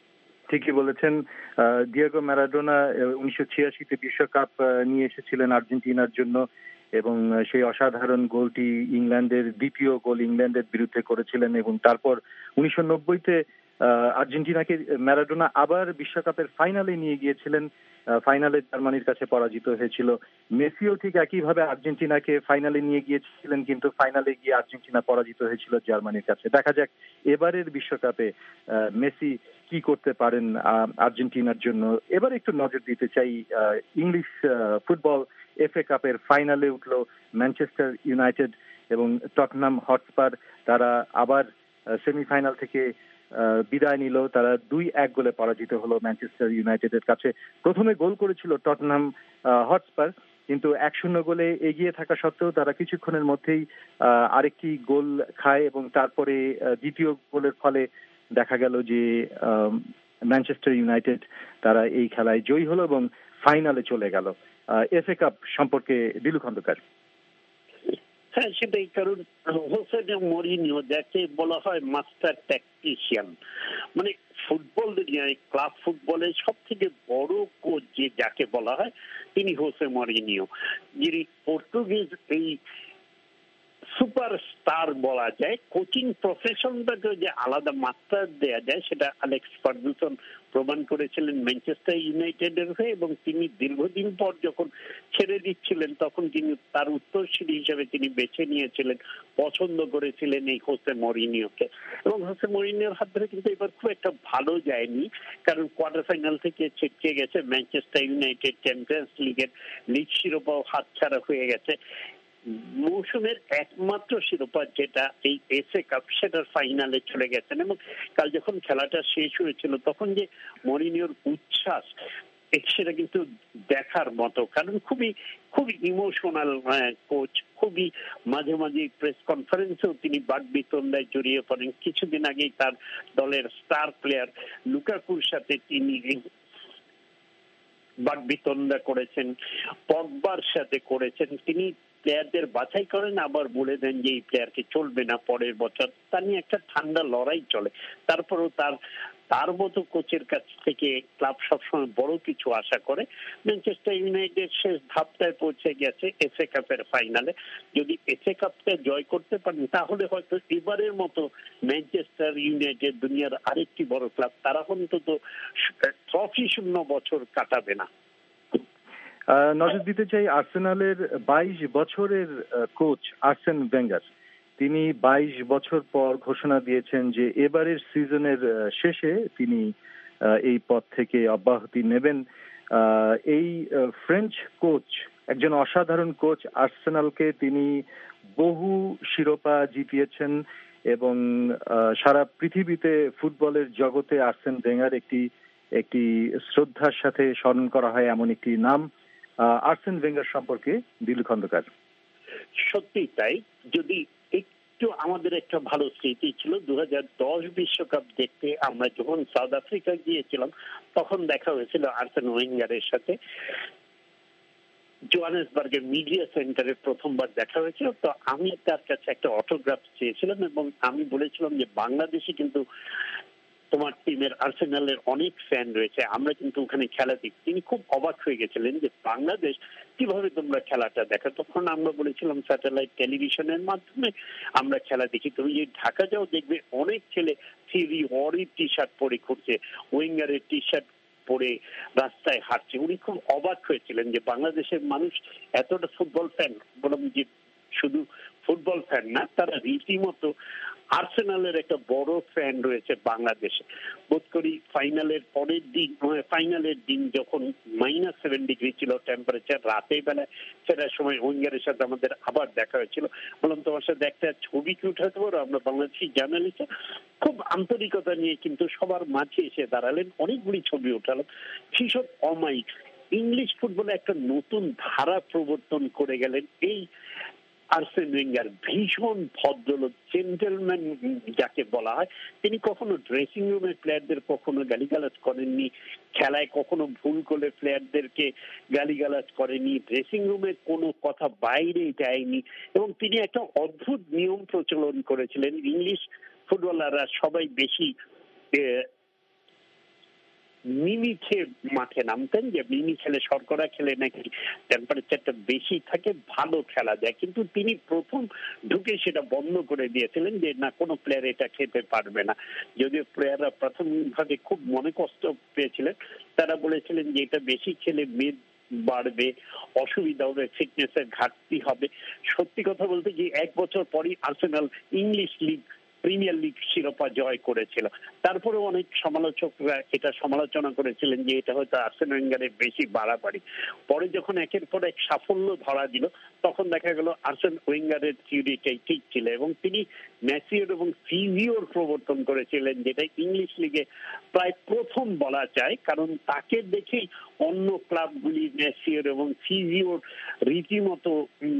ঠিকই বলেছেন। ডিয়েগো ম্যারাডোনা 1986-তে বিশ্বকাপ নিয়ে এসেছিলেন আর্জেন্টিনার জন্য, এবং সেই অসাধারণ গোলটি ইংল্যান্ডের দ্বিতীয় গোল ইংল্যান্ডের বিরুদ্ধে করেছিলেন। এবং তারপর 1990-তে আর্জেন্টিনাকে ম্যারাডোনা আবার বিশ্বকাপের ফাইনালে নিয়ে গিয়েছিলেন, ফাইনালে জার্মানির কাছে পরাজিত হয়েছিল। মেসিও ঠিক একইভাবে আর্জেন্টিনাকে ফাইনালে নিয়ে গিয়েছিলেন, কিন্তু ফাইনালে গিয়ে আর্জেন্টিনা পরাজিত হয়েছিল জার্মানির কাছে। দেখা যাক এবারের বিশ্বকাপে মেসি কি করতে পারেন আর্জেন্টিনার জন্য। এবার একটু নজর দিতে চাই ইংলিশ ফুটবল এফএ কাপের ফাইনালে উঠলো ম্যানচেস্টার ইউনাইটেড এবং টটনহাম হটস্পার। তারা আবার সেমিফাইনাল থেকে বিদায় নিল। তারা 2-1 গোলে পরাজিত হলো ম্যানচেস্টার ইউনাইটেডের কাছে। প্রথমে গোল করেছিল টটনহাম হটস্পার, কিন্তু 1-0 গোলে এগিয়ে থাকা সত্ত্বেও তারা কিছুক্ষণের মধ্যেই আরেকটি গোল খায় এবং তারপরে দ্বিতীয় গোলের ফলে দেখা গেল যে ম্যানচেস্টার ইউনাইটেড তারা এই খেলায় জয়ী হলো এবং ফাইনালে চলে গেল। এফএ কাপ সম্পর্কে দিলু খন্দকার। হ্যাঁ, সেটাই। কারণ হোসে মরিনিও যাকে বলা হয় মাস্টার ট্যাকটিশিয়ান, মানে ফুটবল দুনিয়ায় ক্লাব ফুটবলের সব থেকে বড় কোচ যে যাকে বলা হয় তিনি হোসে মরিনিও, যিনি পর্তুগিজ এই সুপারস্টার বলা যায়। কোচিং প্রফেশনটাকে যে আলাদা মাত্রা দেয়া যায় সেটা অ্যালেক্স ফার্গুসন প্রমাণ করেছিলেন ম্যানচেস্টার ইউনাইটেডের হয়ে, এবং তিনি দীর্ঘদিন পর যখন ছেড়ে দিচ্ছিলেন তখন তিনি তার উত্তরসূরি হিসেবে তিনি বেছে নিয়েছিলেন, পছন্দ করেছিলেন এই হোসে মরিনিওকে। এবং হোসে মরিনিওর হাত ধরে কিন্তু এবার খুব একটা ভালো যায়নি, কারণ কোয়ার্টার ফাইনাল থেকে ছিটকে গেছে ম্যানচেস্টার ইউনাইটেড। চ্যাম্পিয়ন্স লিগের লিগ শিরোপাও হাতছাড়া হয়ে গেছে। মৌসুমের একমাত্র শিরোপা যেটা এই এফএ কাপ, সেটার ফাইনালে চলে গেছেন। এবং কাল যখন খেলাটা শেষ হয়েছিল তখন যে মরিনিওর উচ্ছ্বাস, সেটা কিন্তু দেখার মতো। কারণ খুবই ইমোশনাল কোচ, খুবই মাঝে মাঝে প্রেস কনফারেন্সেও তিনি বাকবিতণ্ডায় জড়িয়ে পড়েন। কিছুদিন আগেই তার দলের স্টার প্লেয়ার লুকাকুর সাথে তিনি বাকবিতণ্ডা করেছেন, পগবার সাথে করেছেন। তিনি প্লেয়ারদের বাছাই করেন, আবার বলে দেন যে এই প্লেয়ারকে চলবে না পরের বছর। তা নিয়ে একটা ঠান্ডা লড়াই চলে। তারপরেও তার মতো কোচের কাছ থেকে ক্লাব সবসময় বড় কিছু আশা করে। ম্যানচেস্টার ইউনাইটেড শেষ ধাপটায় পৌঁছে গেছে এফএ কাপের ফাইনালে। যদি এফএ কাপটা জয় করতে পারেন তাহলে হয়তো এবারের মতো ম্যানচেস্টার ইউনাইটেড দুনিয়ার আরেকটি বড় ক্লাব, তারা অন্তত ট্রফি শূন্য বছর কাটাবে না। নজর দিতে চাই আর্সেনালের 22 বছরের কোচ আর্সেন ভেঙ্গার। তিনি 22 বছর পর ঘোষণা দিয়েছেন যে এবারের সিজনের শেষে তিনি এই পদ থেকে অব্যাহতি নেবেন। এই ফ্রেঞ্চ কোচ একজন অসাধারণ কোচ। আর্সেনালকে তিনি বহু শিরোপা জিতিয়েছেন এবং সারা পৃথিবীতে ফুটবলের জগতে আর্সেন ভেঙ্গার একটি শ্রদ্ধার সাথে স্মরণ করা হয় এমন একটি নাম। আর্সেন ভেঙ্গার সম্পর্কে দিলু খন্দকার। সত্যি তাই। যদি একটু আমাদের একটা ভালো স্মৃতি ছিল 2010 বিশ্বকাপ দেখতে আমরা যখন সাউথ আফ্রিকা গিয়েছিলাম, তখন দেখা হয়েছিল আর্সেন ওয়েঙ্গারের সাথে। জোহানেসবার্গের মিডিয়া সেন্টারে প্রথমবার দেখা হয়েছিল। তো আমি তার কাছে একটা অটোগ্রাফ চেয়েছিলাম এবং আমি বলেছিলাম যে বাংলাদেশে কিন্তু তোমার টিমের আর্সেনালের অনেক ফ্যান রয়েছে, আমরা কিন্তু ওখানে খেলা দেখি। তিনি খুব অবাক হয়ে গেছিলেন যে বাংলাদেশ কিভাবে তোমরা খেলাটা দেখো। তখন আমরা বলেছিলাম স্যাটেলাইট টেলিভিশনের মাধ্যমে আমরা খেলা দেখি। তুমি যে ঢাকা যাও দেখবে অনেক ছেলে থিরি অরি টি শার্ট পরে ঘুরছে, ওয়েঙ্গারের টি শার্ট পরে রাস্তায় হাঁটছে। উনি খুব অবাক হয়েছিলেন যে বাংলাদেশের মানুষ এতটা ফুটবল ফ্যান। বললাম যে শুধু ফুটবল ফ্যান না, তারা রীতিমতো আর্সেনালের একটা বড় ফ্যান রয়েছে বাংলাদেশে। বোধ করি ফাইনালের দিন যখন -7 ডিগ্রি ছিল টেম্পারেচার, রাতের বেলায় ফেরার সময় ওয়েঙ্গারের সাথে আমাদের আবার দেখা হয়েছিল। বললাম তোমার সাথে একটা ছবি কি উঠাতে পারো? আমরা বাংলাদেশি জার্নালিস্ট খুব আন্তরিকতা নিয়ে কিন্তু সবার মাঝে এসে দাঁড়ালেন, অনেকগুলি ছবি উঠালাম। ভীষণ অমায়িক ইংলিশ ফুটবলে একটা নতুন ধারা প্রবর্তন করে গেলেন এই আর্সেন ওয়েঙ্গার। ভীষণ ভদ্রলোক, জেন্টলম্যান যাকে বলা হয়। তিনি কখনো ড্রেসিং রুমে প্লেয়ারদের কখনো গালিগালাজ করেননি, খেলায় কখনো ভুল করলে প্লেয়ারদেরকে গালিগালাজ করেনি, ড্রেসিং রুমে কোনো কথা বাইরে যায়নি। এবং তিনি একটা অদ্ভুত নিয়ম প্রচলন করেছিলেন। ইংলিশ ফুটবলাররা সবাই বেশি মিনি খেয়ে মাঠে নামতেন, যে মিনি খেলে শর্করা খেলে নাকি টেম্পারেচারটা বেশি থাকে, ভালো খেলা যায়। কিন্তু তিনি প্রথম ঢুকে সেটা বন্ধ করে দিয়েছিলেন যে না, কোনো প্লেয়ার এটা খেতে পারবে না। যদিও প্লেয়াররা প্রাথমিকভাবে খুব মনে কষ্ট পেয়েছিলেন, তারা বলেছিলেন যে এটা বেশি খেলে মেদ বাড়বে, অসুবিধা হবে, ফিটনেসের ঘাটতি হবে। সত্যি কথা বলতে যে 1 বছর পরই Arsenal English league premier league শিরোপা জয় করেছিল। তারপরে অনেক সমালোচকরা এটা সমালোচনা করেছিলেন যে এটা হয়তো আর্সেন ওয়েঙ্গারের বেশি বাড়াবাড়ি। পরে যখন একের পর এক সাফল্য ধরা দিল তখন দেখা গেল আর্সেন ওয়েঙ্গারের থিওরিটাই ঠিক ছিল এবং তিনি ম্যাসিওর এবং ফিজিওর প্রবর্তন করেছিলেন, যেটা ইংলিশ লিগে প্রায় প্রথম বলা যায়, কারণ তাকে দেখেই অন্য ক্লাবগুলি ম্যাসিওর এবং ফিজিওর রীতিমতো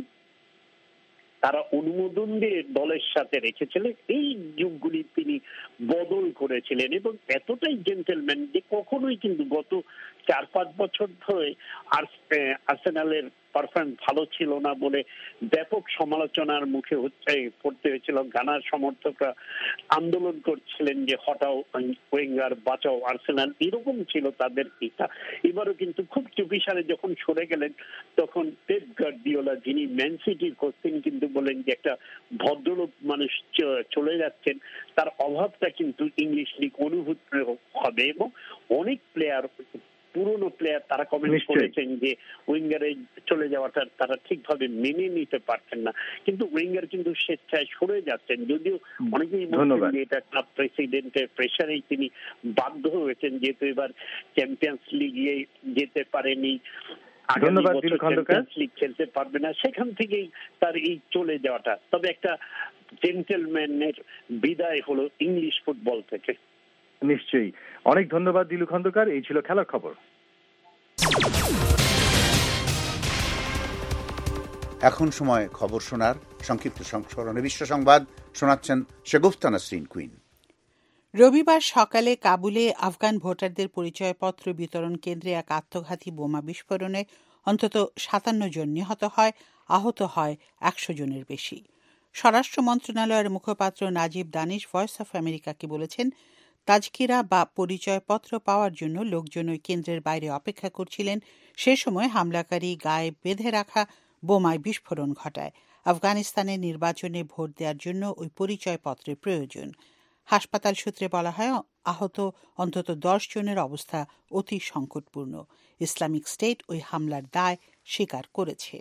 তারা অনুমোদন দিয়ে দলের সাথে রেখেছিলেন। এই যুগগুলি তিনি বদল করেছিলেন এবং এতটাই জেন্টেলম্যান যে কখনোই কিন্তু গত 4-5 বছর ধরে আর্সেনালের পারফরম্যান্স ভালো ছিল না বলে ব্যাপক সমালোচনার মুখে পড়তে হয়েছিল। গানার সমর্থকরা আন্দোলন করছিলেন যে হটাও ওয়েঙ্গার, বাঁচাও আর্সেনাল, এরকম ছিল তাদের ইচ্ছা। এবারও কিন্তু খুব চুপিসারে যখন সরে গেলেন তখন পেপ গার্দিওলা, যিনি ম্যান সিটির কোচ, তিনি কিন্তু বলেন যে একটা ভদ্রলোক মানুষ চলে যাচ্ছেন, তার অভাবটা কিন্তু ইংলিশ লিগ অনুভূত হবে। এবং অনেক প্লেয়ার, পুরনো প্লেয়ার, তারা কমেন্ট করেছেন যে উইঙ্গারে চলে যাওয়াটা তারা ঠিকভাবে মেনে নিতে পারছেন না, কিন্তু উইঙ্গার কিন্তু স্বেচ্ছায় সরে যাচ্ছেন। যদিও অনেকেই বলছেন যে এটা ক্লাব প্রেসিডেন্টের প্রেসারেই তিনি বাধ্য হয়েছেন, যেহেতু এবার চ্যাম্পিয়ন্স লিগে যেতে পারেনি, ধন্যবাদ দিল খন্দকার, লিগ খেলতে পারবে না, সেখান থেকেই তার এই চলে যাওয়াটা। তবে একটা জেন্টেলম্যানের বিদায় হলো ইংলিশ ফুটবল থেকে। নিশ্চয়ই। অনেক ধন্যবাদ দিলু খন্দকার। এই ছিল খেলার খবর। এখন সময় খবর শোনার সংক্ষিপ্ত সংস্করণে বিশ্ব সংবাদ শোনাচ্ছেন শেগুফতা নাসরিন কুইন। রবিবার সকালে কাবুলে আফগান ভোটারদের পরিচয়পত্র বিতরণ কেন্দ্রে এক আত্মঘাতী বোমা বিস্ফোরণে অন্তত 57 জন নিহত হয়, আহত হয় 100 জনের বেশি। স্বরাষ্ট্র মন্ত্রণালয়ের মুখপাত্র নাজিব দানিশ ভয়েস অফ আমেরিকাকে বলেছেন, তাজকিরা বা পরিচয়পত্র পাওয়ার জন্য লোকজন ওই কেন্দ্রের বাইরে অপেক্ষা করছিলেন। সে সময় হামলাকারী গায়ে বেঁধে রাখা বোমায় বিস্ফোরণ ঘটায়। আফগানিস্তানের নির্বাচনে ভোট দেওয়ার জন্য ওই পরিচয়পত্রের প্রয়োজন। হাসপাতাল সূত্রে বলা হয় আহত অন্তত 10 জনের অবস্থা অতি সংকটপূর্ণ। ইসলামিক স্টেট ওই হামলার দায় স্বীকার করেছে।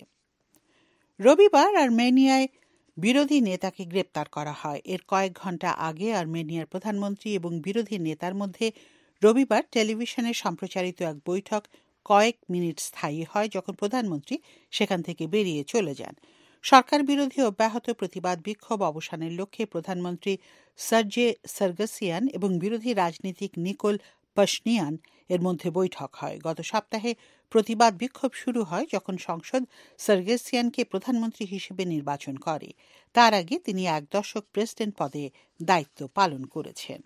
রবিবার আর্মেনিয়ায় বিরোধী নেতাকে গ্রেপ্তার করা হয়। এর কয়েক ঘণ্টা আগে আর্মেনিয়ার প্রধানমন্ত্রী এবং বিরোধী নেতার মধ্যে রবিবার টেলিভিশনে সম্প্রচারিত এক বৈঠক কয়েক মিনিট স্থায়ী হয়, যখন প্রধানমন্ত্রী সেখান থেকে বেরিয়ে চলে যান। সরকার বিরোধী অব্যাহত প্রতিবাদ বিক্ষোভ অবসানের লক্ষ্যে প্রধানমন্ত্রী সার্জে সার্গাসিয়ান এবং বিরোধী রাজনীতিক নিকোল পাশনিয়ান এর মধ্যে বৈঠক হয়। গত সপ্তাহে প্রতিবাদ বিক্ষোভ শুরু হয় যখন সংসদ সার্গাসিয়ানকে প্রধানমন্ত্রী হিসেবে নির্বাচন করে। তার আগে তিনি 1 দশক প্রেসিডেন্ট পদে দায়িত্ব পালন করেছেন।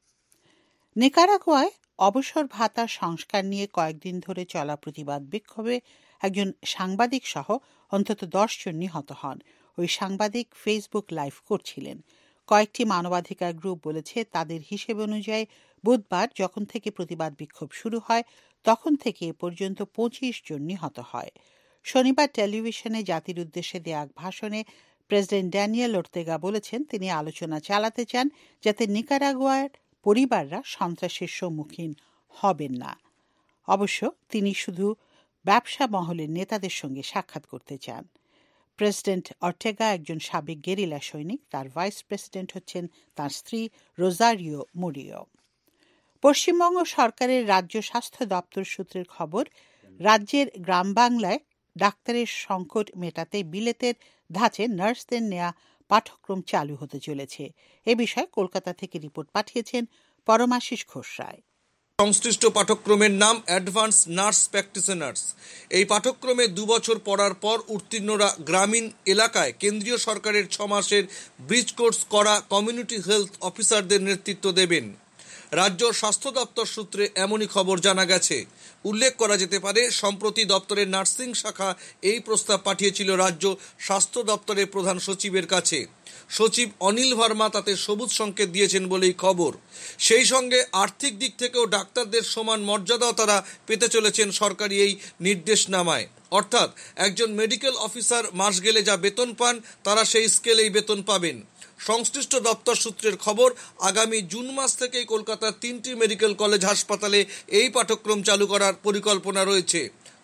নিকারাগুয়ায় অবসর ভাতা সংস্কার নিয়ে কয়েকদিন ধরে চলা প্রতিবাদ বিক্ষোভে একজন সাংবাদিক সহ অন্তত 10 জন নিহত হন। ওই সাংবাদিক ফেসবুক লাইভ করছিলেন। কয়েকটি মানবাধিকার গ্রুপ বলেছে তাদের হিসেব অনুযায়ী বুধবার যখন থেকে প্রতিবাদ বিক্ষোভ শুরু হয় তখন থেকে এ পর্যন্ত 25 জন নিহত হয়। শনিবার টেলিভিশনে জাতির উদ্দেশ্যে দেয়া এক ভাষণে প্রেসিডেন্ট ড্যানিয়েল ওর্তেগা বলেছেন তিনি আলোচনা চালাতে চান যাতে নিকারাগুয়ার পরিবাররা সন্ত্রাসের সম্মুখীন হবেন না। অবশ্য তিনি শুধু ব্যবসা মহলের নেতাদের সঙ্গে সাক্ষাৎ করতে চান। প্রেসিডেন্ট অর্টেগা একজন সাবেক গেরিলা সৈনিক। তার ভাইস প্রেসিডেন্ট হচ্ছেন তার স্ত্রী রোজারিও মুরিও। পশ্চিমবঙ্গ সরকারের রাজ্য স্বাস্থ্য দপ্তর সূত্রের খবর, রাজ্যের গ্রাম বাংলায় ডাক্তারের সংকট মেটাতে বিলেতের ধাঁচে নার্সদের নেয়া পাঠ্যক্রম চালু হতে চলেছে। এ বিষয়ে কলকাতা থেকে রিপোর্ট পাঠিয়েছেন পরমাশিস ঘোষ রায়। সংশ্লিষ্ট পাঠ্যক্রমের নাম অ্যাডভান্স নার্স প্র্যাকটিশনার্স। এই পাঠ্যক্রমে 2 বছর পড়ার পর উত্তীর্ণরা গ্রামীণ এলাকায় কেন্দ্রীয় সরকারের 6 মাসের ব্রিজ কোর্স করা কমিউনিটি হেলথ অফিসারদের নেতৃত্ব দেবেন। রাজ্য স্বাস্থ্য দপ্তর সূত্রে এমনই খবর জানা গেছে। উল্লেখ করা যেতে পারে, সম্প্রতি দপ্তরের নার্সিং শাখা এই প্রস্তাব পাঠিয়েছিল রাজ্য স্বাস্থ্য দপ্তরের প্রধান সচিবের কাছে। সচিব অনিল ভার্মা তাতে সবুজ সংকেত দিয়েছেন বলেই খবর। সেই সঙ্গে আর্থিক দিক থেকেও ডাক্তারদের সমান মর্যাদাও তারা পেতে চলেছেন সরকারি এই নির্দেশনামায়। অর্থাৎ একজন মেডিকেল অফিসার মাস গেলে যা বেতন পান তারা সেই স্কেলেই বেতন পাবেন। সংশ্লিষ্ট দপ্তর সূত্রের খবর, আগামী জুন মাস থেকেই কলকাতার 3টি মেডিকেল কলেজ হাসপাতালে এই পাঠ্যক্রম চালু করার পরিকল্পনা রয়েছে।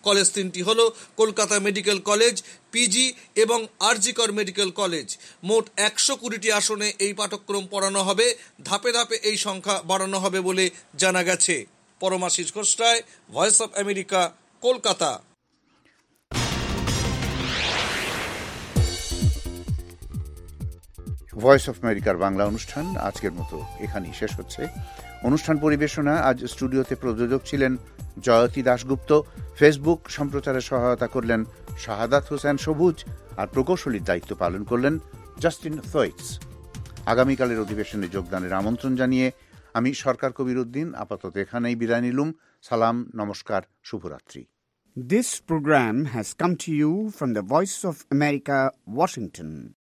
কলেজ তিনটি হল কলকাতা মেডিকেল কলেজ, পিজি এবং আরজিকর মেডিকেল কলেজ। মোট 120টি আসনে এই পাঠ্যক্রম পড়ানো হবে। ধাপে ধাপে এই সংখ্যা বাড়ানো হবে বলে জানা গেছে। Paramashis Ghosh Roy, Voice of America, Kolkata. Voice of আমেরিকার বাংলা অনুষ্ঠান আজকের মতো এখানেই শেষ হচ্ছে। অনুষ্ঠান পরিবেশনা আজ স্টুডিওতে প্রযোজক ছিলেন জয়তী দাশগুপ্ত, ফেসবুক সম্প্রচারে সহায়তা করলেন শাহাদাত হোসেন সবুজ, আর প্রকৌশলীর দায়িত্ব পালন করলেন জাস্টিন থয়েটস। আগামীকালের অধিবেশনে যোগদানের আমন্ত্রণ জানিয়ে আমি সরকার কবির উদ্দিন আপাতত এখানেই বিদায় নিলুম। সালাম, নমস্কার, শুভরাত্রি। This program has come to you from the Voice of America, Washington.